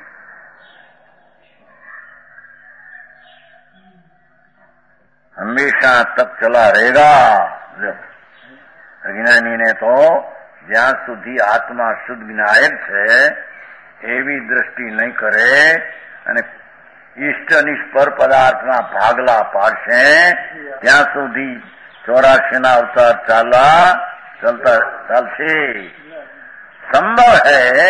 હંમેશા તક ચલા રહેગા। અજ્ઞાનીને તો જ્યાં સુધી આત્મા શુદ્ધ વિનાયક છે એવી દ્રષ્ટિ નહીં કરે અને ઈષ્ટ અનિષ્ટ પર પદાર્થના ભાગલા પાડશે ત્યાં સુધી ચોરાશીના અવતાર ચાલા चलता ચાલશે। संभव है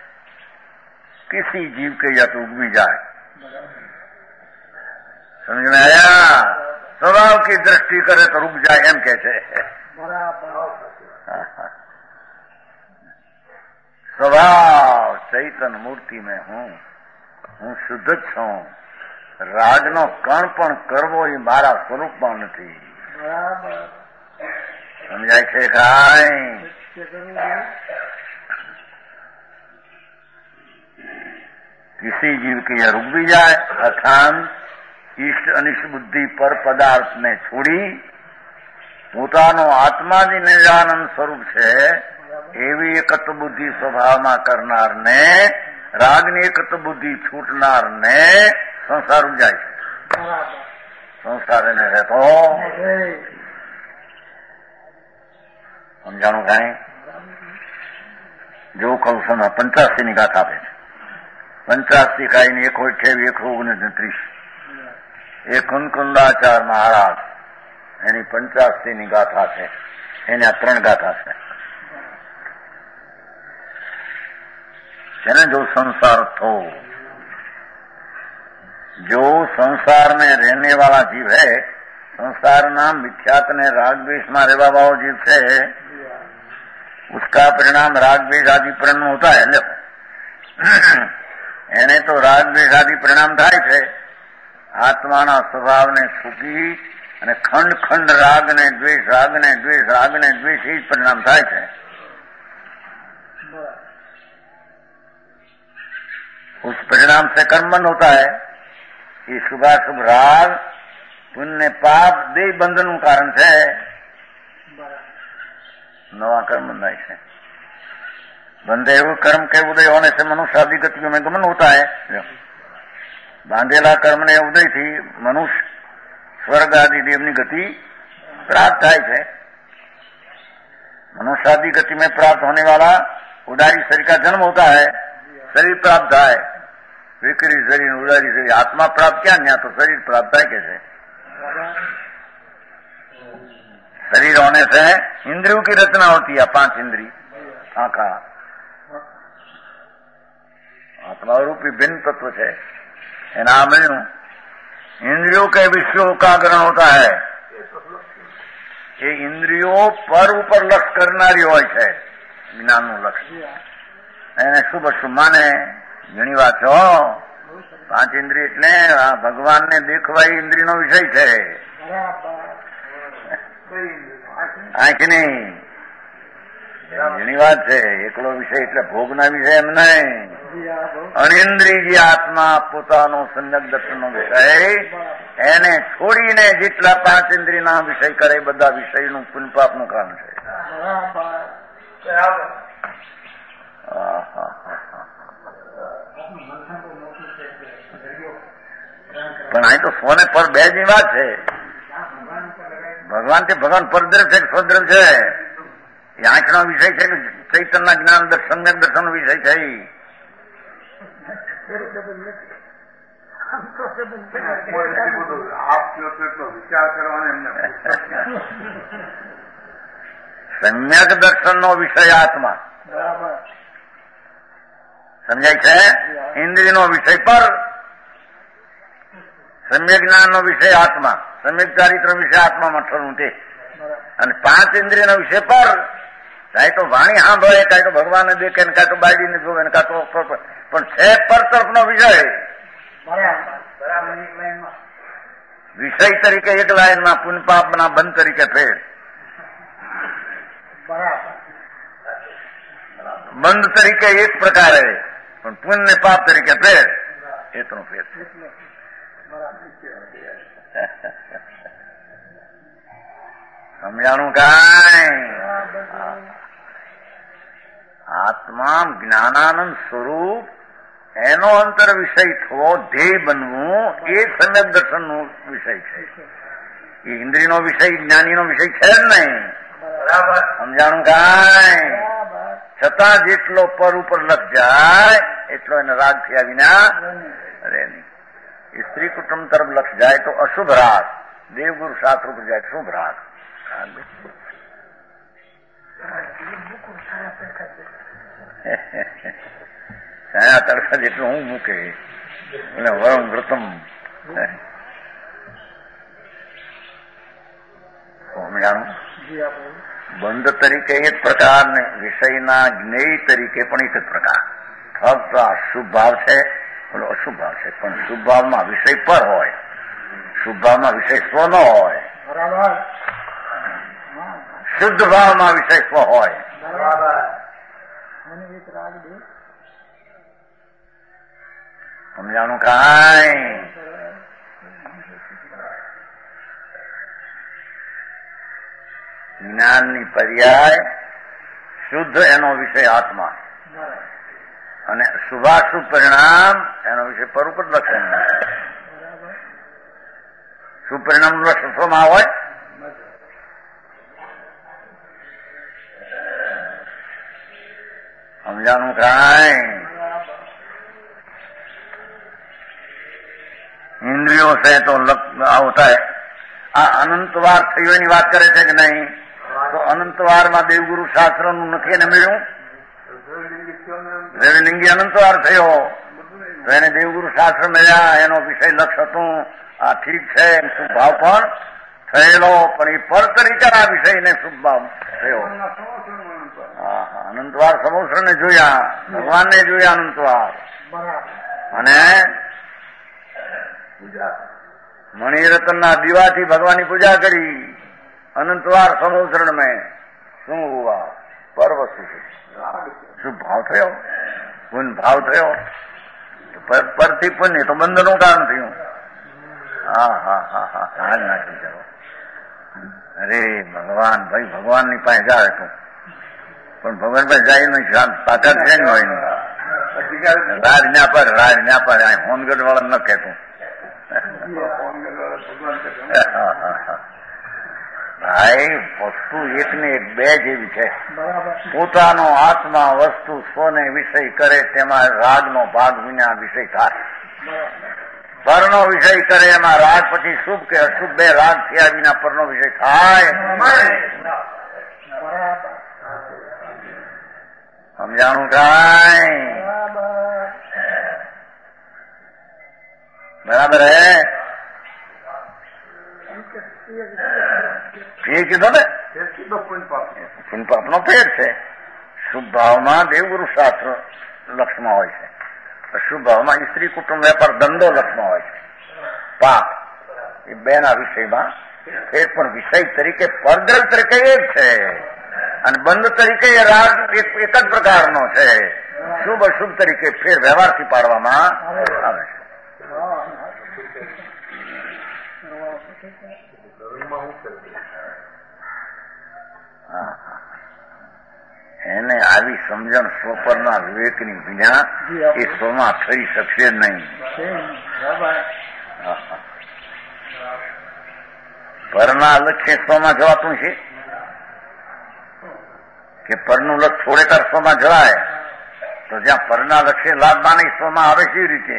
किसी जीव के या तो उग भी जाए, समझ में आया? સ્વભાવ કી દ્રષ્ટિ કરે તો રૂક જાય એમ કે છે. સ્વભાવ ચૈતન મૂર્તિ મેં હું હું શુદ્ધ જ છું. રાગનો કણ પણ કરવો એ મારા સ્વરૂપમાં નથી. સમજાય છે કાંઈ? किसी जीव की यह रुक भी जाए अर्थात ઈષ્ટ અનિષ્ટ બુદ્ધિ પર પદાર્થને છોડી પોતાનો આત્મા જ નિજાનંદ સ્વરૂપ છે એવી એકત્વ બુદ્ધિ સ્વભાવમાં કરનારને, રાગની એકત્વ બુદ્ધિ છૂટનારને સંસાર જાય છે. સંસાર એને રહેતો સમજાણું કાંઈ? જો કહું સમય પંચાસી ની ગાથા આપે છે. પંચાસી કાયની એક અઠ્યાવી એક ઓગણત્રીસ એ કુંકુંદાચાર મહારાજ એની પંચાસી ની ગાથા છે. એને આ ત્રણ ગાથા છે. જેને જો संसार थो, जो संसार में रहने वाला जीव है, संसार नाम मिथ्यात ने राग द्वेष में रहवा वाला जीव है, उसका परिणाम राग द्वेष आदि परिणाम होता है. એને તો રાગ દ્વેષ આદि પરિણામ થાય છે. આત્માના સ્વભાવને છૂટી અને ખંડ ખંડ રાગ ને દ્વેષ, રાગ ને દ્વેષ, રાગ ને દ્વેષ એ જ પરિણામ થાય છે. उस परिणाम से कर्म बंध होता है. ये शुभाशुभ राग पुण्य पाप दे बंधन નું કારણ છે. नवा कर्म बंधाय છે. बंधे हुए कर्म के उदय होने से मनुष्य आदि गतियों में गमन होता है. बांधेला कर्म ने उदय थी मनुष्य स्वर्ग आदि देवनी गति प्राप्त થાય છે. मनुष्य आदि गति में प्राप्त होने वाला उदारी शरीर का जन्म होता है. शरीर प्राप्त है, विक्री शरीर, उदारी शरीर. आत्मा प्राप्त क्या नहीं, तो शरीर प्राप्त है कैसे? शरीर होने से इंद्रियों की रचना होती है. पांच इंद्री आंखा आत्मा रूपी भिन्न तत्व है. नाम इंद्रियों के विषयों का ग्रहण होता है. ये इंद्रियों पर ऊपर लक्ष्य करनारी હોય છે. જ્ઞાનનું લક્ષ્ય એને શુભ શુભ માને. ઘણી વાત છો. પાંચ ઇન્દ્રિય એટલે ભગવાનને દેખવા ઇન્દ્રિયનો વિષય છે. આંખની ઘણી વાત છે. એકલો વિષય એટલે ભોગના વિષય એમ નહીં. અનિન્દ્રિય જે આત્મા પોતાનો સમ્યક દર્શનનો વિષય એને છોડીને જેટલા પાંચ ઇન્દ્રિયના વિષય કરે બધા વિષયનું પુન પાપનું કારણ છે. પણ અહીં તો સોને પર બે જ વાત છે. ભગવાન થી ભગવાન પરદ્રવ છે કે સ્વદ્રવ છે? એ આંખનો વિષય છે કે ચૈતન્ય જ્ઞાન દર્શન દર્શન વિષય છે? સમ્યક દર્શન નો વિષય આત્મા સમજાય છે. ઇન્દ્રિય નો વિષય પર સમ્યક જ્ઞાન નો વિષય આત્મા, સમ્યક ચારિત્ર વિષય આત્મામાં ઠરવું તે. અને પાંચ ઇન્દ્રિય નો વિષય પર કાંઈ તો વાણી સાંભળે, કાંઈ તો ભગવાનને દેખે, કાંઈ તો બાયડીને જોવે, કાં તો પણ છે પર તરફનો વિષય. વિષય તરીકે એક લાઈનમાં, પુન પાપના બંધ તરીકે ફેર. બંધ તરીકે એક પ્રકારે પણ પુણ્ય પાપ તરીકે ફેર. એટલો ફેર છે. સમજાણું કાંઈ? આત્મા જ્ઞાનાનંદ સ્વરૂપ એનો અંતર વિષય થવો, ધ્યેય બનવું એ સમ્યક દર્શનનો વિષય છે. એ ઇન્દ્રિયનો વિષય જ્ઞાનીનો વિષય છે જ નહીં. સમજાણું કાંઈ? છતાં જેટલો પર ઉપર લખ જાય એટલો એને રાગ થયા વિના રહે નહીં. એ સ્ત્રી કુટુંબ તરફ લક્ષ જાય તો અશુભ રાગ, દેવગુરુ શાસ્ત્ર ઉપર જાય શુભ રાગ. છાયા તડકા જેટલું હું મૂકે એટલે વરમ વ્રતમ સમજાણું? બંધ તરીકે એક પ્રકાર ને વિષયના જ્ઞેય તરીકે પણ એક જ પ્રકાર. ફક્ત આ શુભ ભાવ છે, પેલો અશુભ ભાવ છે. પણ શુભ ભાવમાં વિષય પર હોય, શુભ ભાવમાં વિષય સ્વ ન હોય, શુદ્ધ ભાવમાં વિષય સ્વ હોય. સમજાણું? કાંઈ જ્ઞાનની પર્યાય શુદ્ધ એનો વિષય આત્મા અને શુભાશુભ પરિણામ એનો વિષય પર ઉપર લક્ષણ. શુભ પરિણામ નું લક્ષણ શોમાં હોય? સમજાણું? કાંઈ ઇન્દ્રિયો છે તો આવતા હે. આ અનંતવાર થયો એની વાત કરે છે કે નહીં? તો અનંતવારમાં દેવગુરુ શાસ્ત્ર નું નથી એને મળ્યું. દ્રવ્યલિંગી અનંતવાર થયો તો એને દેવગુરુ શાસ્ત્ર મળ્યા, એનો વિષય લક્ષ હતું. આ ઠીક છે, શુભ ભાવ પણ થયેલો, પણ એ પર તરીકેના વિષયને શુભ ભાવ થયો. હા હા, અનંતવાર સમોસર ને જોયા, ભગવાનને જોયા અનંતવાર, અને મણિરત્નના દીવાથી ભગવાનની પૂજા કરી. અનંતવાર સમોસરણ મેં શું હુआ? પર વસ્તુ શું ભાવ થયો? પુન ભાવ થયો. પરથી પુણ્ય તો બંધનું કારણ થયું. હા હા હા હા હાલ નાખી ચાલો. અરે ભગવાન, ભાઈ ભગવાનની પાસે જાય તું, પણ ભગવાન પાસે જાય નહીં. તાકાત છે ને હોય નહીં. રાજ ના પર રાજ ના પર હોનગઢ વાળા ન કહેતું. ભાઈ વસ્તુ એક ને એક બે જેવી છે. પોતાનો આત્મા વસ્તુ સ્વને વિષય કરે તેમાં રાગનો ભાગ વિના વિષય થાય. પરનો વિષય કરે એમાં રાગ, પછી શુભ કે અશુભ બે રાગ થયા વિના પરનો વિષય થાય. સમજાણું? કાંઈ બરાબર હે? ફેર કીધો ને, પુનપાપનો ફેર છે. શુભ ભાવમાં દેવગુરુ શાસ્ત્ર લક્ષમાં હોય છે, અશુભ ભાવમાં સ્ત્રી કુટુંબ વેપાર ધંધો લક્ષમાં હોય છે. પાપ એ બે ના વિષયમાં ફેર, પણ વિષય તરીકે પરદલ તરીકે એક છે, અને બંધ તરીકે એ રાગ એક જ પ્રકારનો છે. શુભ અશુભ તરીકે ફેર વ્યવહારથી પાડવામાં આવે છે. એને આવી સમજણ સ્વપરના વિવેકની વિના એ સ્વમાં થઈ શકશે નહીં. પરના લક્ષ્ય સ્વમાં જવાતું છે કે પરનું લક્ષ્ય થોડે કર સ્વમાં જવાય? તો જ્યાં પરના લક્ષ્ય લાભ માને સ્વમાં આવે કેવી રીતે?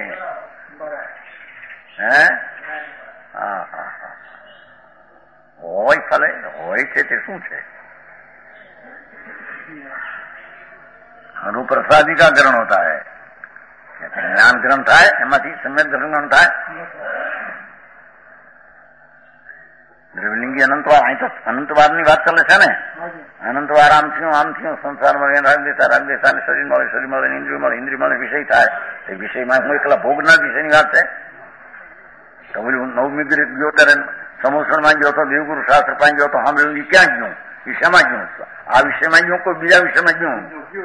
હે? હા હા હા, હોય ભલે હોય છે તે શું છે? अनुप्रसादी का ग्रहण होता है, ज्ञान ग्रहण થાય એમાંથી સમ્યક ગ્રહણ થાય. દ્રવ્યલિંગી અનંતવાર, અહીં તો અનંતવાર ની વાત ચાલે છે ને. અનંતવાર આમ થયું આમ થયું, સંસારમાં રાગ દેતા રાગ દેતા, શરીર મળે શરીર મળે, ઇન્દ્રિય મળે ઇન્દ્રિય મળે, વિષય થાય. એ વિષયમાં હું એકલા ભોગના વિષયની વાત છે. તો બોલું નવમી ગયો ત્યારે સમોસણમાં ગયો તો, દેવગુરુ શાસ્ત્ર પાસે ગયો તો, સાંભળ્યું એ ક્યાં ગયું? વિષયમાં ગયું. આ વિષયમાં ગયું, કોઈ બીજા વિષયમાં ગયું?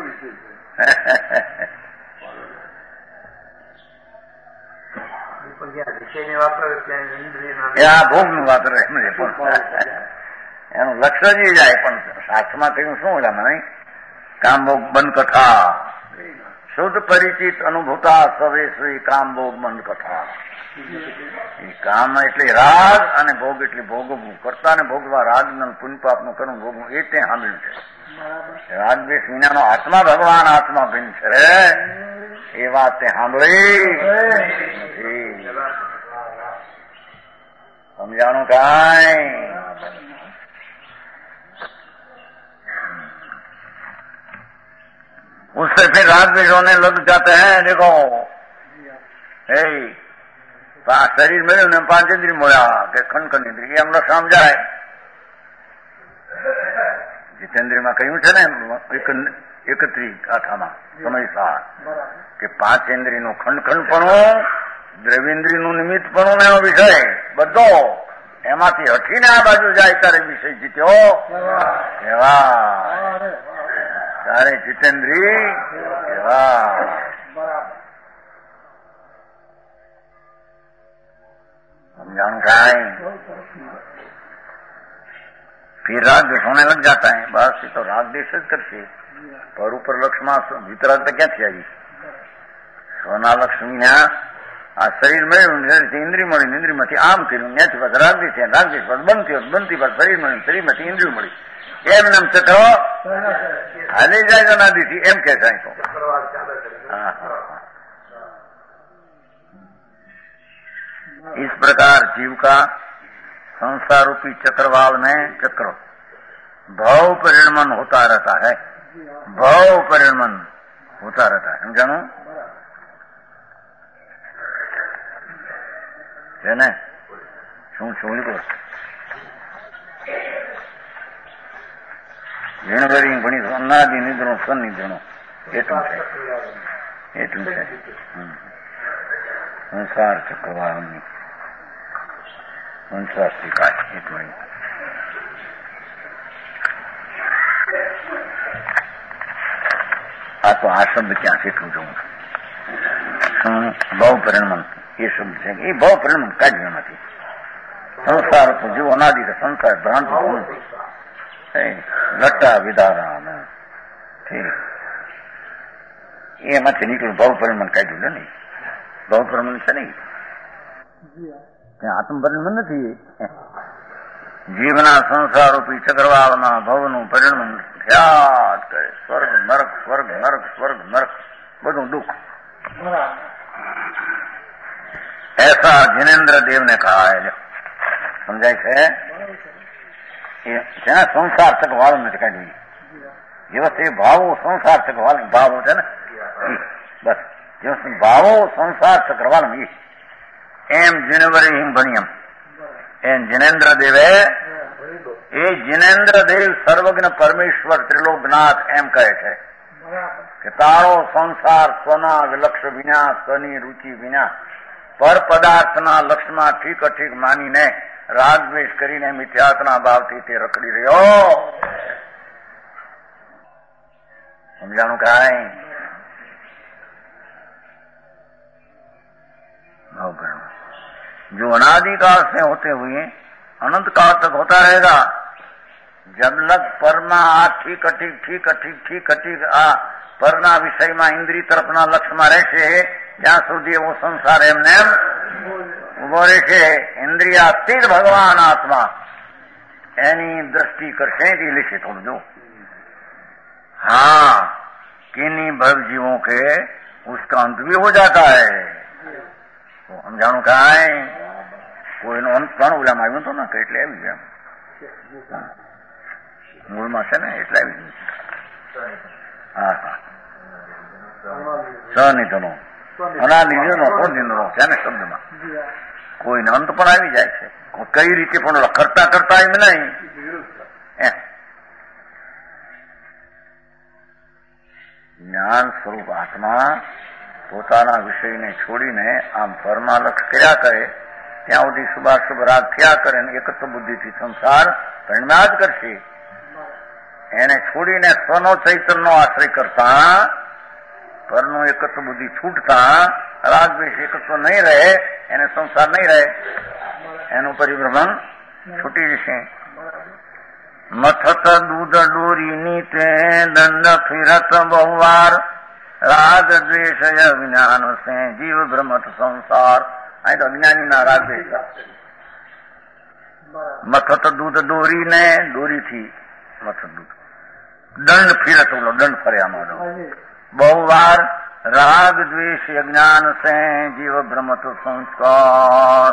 આ ભોગ નું વાપરે એનું લક્ષ્ય જ જાય. પણ શાસ્ત્રમાં કહ્યું શું ઓલામાં નહીં? કામ ભોગ બંધ કથા, શુદ્ધ પરિચિત અનુભૂતા સવે શ્રી કામ ભોગ બંધ કથા. એ કામ એટલે રાગ અને ભોગ એટલે ભોગવવું, કરતા ને ભોગવા, રાગ પુનપાપ નું કરવું ભોગવું, એ તે સાંભળ્યું છે. રાગ દ્વેષ વિનાનો આત્મા ભગવાન આત્મા ભિન્ન છે એ વાત તે સાંભળી નથી. સમજાણું? કાંઈ उससे फिर राग द्वेष होने लग जाते हैं. देखो हे શરીર મળ્યું ને પાંચ ઇન્દ્રિય મળ્યા કે ખનખન ઇન્દ્રિય એમનો સમજાય. જીતેન્દ્રિયમાં કહ્યું છે ને એકત્રી ગાથામાં સમયસાર કે પાંચ ઇન્દ્રિયનું ખંડખંડપણું, દ્રવ્યેન્દ્રિયનું નિમિત્તપણું ને એનો વિષય બધો એમાંથી હટીને આ બાજુ જાય ત્યારે વિષય જીત્યો એવા તારે જીતેન્દ્રી એવા समझाऊं क्या है? फिर राग देश होने लग जाता है। बस ये तो राग देश જ કરશે પર ઉપર લક્ષ્યમાં વિતરાગ તો ક્યાંથી આવી? સોના લક્ષ્મીના આ શરીર મળ્યું, ઇન્દ્રિય મળી, ઇન્દ્રિયમાંથી આમ કર્યું, ત્યાંથી પાછું રાગ દેશ, રાગ દેશ પાછું બનતી બનતી પાછું શરીર મળ્યું, શરીરમાંથી ઇન્દ્રિય મળી, એમ નામ ચક્ર હાલી જાય અનાદિથી એમ કે જાય તો હા इस प्रकार जीव का संसार रूपी चक्रवाल में चक्र भाव परिणमन होता रहता है, भाव परिणमन होता रहता है। समझाणु है ने શું શું લીધું ઝીણવરી ઘણી અનાદિ નિદ્રો સનિદ્રનો એટલું છે એટલું છે સંસાર ચક્રવાળની સંસાર શીખાય એટલું આ તો આ શબ્દ ક્યાં શીખવું જોઉં શું ભાવ પરિણમન એ શબ્દ છે એ ભાવ પરિણમન કાઢ્યું નથી સંસાર તો જેવો અનાદિ સંસાર ભ્રાંતિ લટ્ટા વિધારા એમાંથી નીકળ્યું ભાવ પરિણમન કાઢ્યું નહીં ભાવ પરિણમન છે નહીં ત્યાં આત્મ પરિણમન નથી જીવના સંસાર રૂપી ચક્રવાળના ભવનું પરિણમન થયા જ કરે સ્વર્ગ નરક સ્વર્ગ નરક સ્વર્ગ નરક બધું દુઃખ ऐसा जिनेन्द्र देव ने कहा है समझाय છે જેના સંસાર ચક્રવાળ નથી કાઢ્યું દિવસ એ ભાવો સંસાર ચક્રવાળ ભાવો છે ને બસ દિવસ ભાવો સંસાર ચક્રવાળ એમ જીનેવરી હિમ ભણ્યમ એમ જીનેન્દ્ર દેવે એ જીનેન્દ્ર દેવ સર્વજ્ઞ પરમેશ્વર ત્રિલોકનાથ એમ કહે છે કે તારો સંસાર સ્વના લક્ષ્ય વિના સ્વની રુચિ વિના પર પદાર્થના લક્ષ્યમાં ઠીક ઠીક માનીને રાગ દ્વેષ કરીને મિથ્યાત્વના ભાવથી તે રખડી રહ્યો સમજાણું કાંઈ जो अनादिकाल से होते हुए अनंत काल तक होता रहेगा जब लग परमा आ ठीक ठीक ठीक ठीक ठीक ठीक आ पરના વિષયમાં ઇન્દ્રિય તરફના લક્ષ્યમાં રહેશે ત્યાં સુધી એવો સંસાર એમને એમ ઉભો રહેશે ઇન્દ્રિયાતીત ભગવાન આત્મા એની દ્રષ્ટિ કરશે कि लिखे थोड़ा जो हाँ किन्हीं भव जीवों के उसका अंत भी हो जाता है સમજાણું કાંઈ કોઈનો અંત પણ ઓલામાં આવ્યું તો ને એટલે આવી ગયા મૂળમાં છે ને એટલે આવી ગયું હા હા સનિધનો અનાદિનો અનિંદ્રનો છે ને શબ્દમાં કોઈનો અંત પણ આવી જાય છે કઈ રીતે પણ કરતા કરતા એમ નહીં જ્ઞાન સ્વરૂપ આત્મા પોતાના વિષયને છોડીને આમ પરમાલક્ષ કર્યા કરે ત્યાં સુધી શુભાશુભ રાગ થયા કરે ને એકત્વ બુદ્ધિથી સંસાર પરિણમ્યા જ કરશે એને છોડીને સ્વનો ચૈતનનો આશ્રય કરતા પરનું એકત્વ બુદ્ધિ છૂટતા રાગ દ્વેષ એકત્વ નહીં રહે એને સંસાર નહીં રહે એનું પરિભ્રમણ છૂટી જશે મથત દૂધ ડોરીની તે દંડ ફિરત બહુવાર રાગ દ્વેષ અજ્ઞાન સે જીવ ભ્રમત સંસાર અહીં તો અજ્ઞાનીના રાગ દ્વેષ મથત દૂધ દોરીને દોરીથી મથત દૂધ દંડ ફિરત ઓલો દંડ ફર્યામાં બહુ વાર રાગ દ્વેષ અજ્ઞાન સે જીવ ભ્રમત સંસ્કાર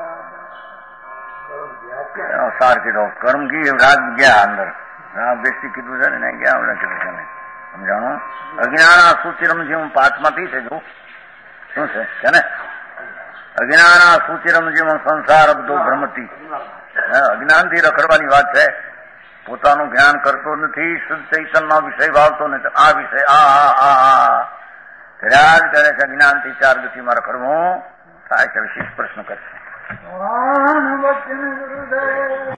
એનો સાર કીધો કર્મ કી રાગ ગયા અંદર રાગ દ્વેષથી કીધું છે ને ગયા આપણે કીધું છે ને સમજાણું અજ્ઞાના સૂચિરમ જીવન પાંચમાંથી છે જો શું છે ને અજ્ઞાના સૂચિરમ જીવન સંસાર અબધો ભ્રમતી અજ્ઞાનથી રખડવાની વાત છે પોતાનું જ્ઞાન કરતો નથી, શુદ્ધ ચૈતન્યનો વિષય ભાવતો નથી. આ વિષય આ આ આ આ કર્યા જ કરે છે. જ્ઞાનથી ચાર ગતિમાં રખડવું થાય છે. વિશેષ પ્રશ્ન કરશે.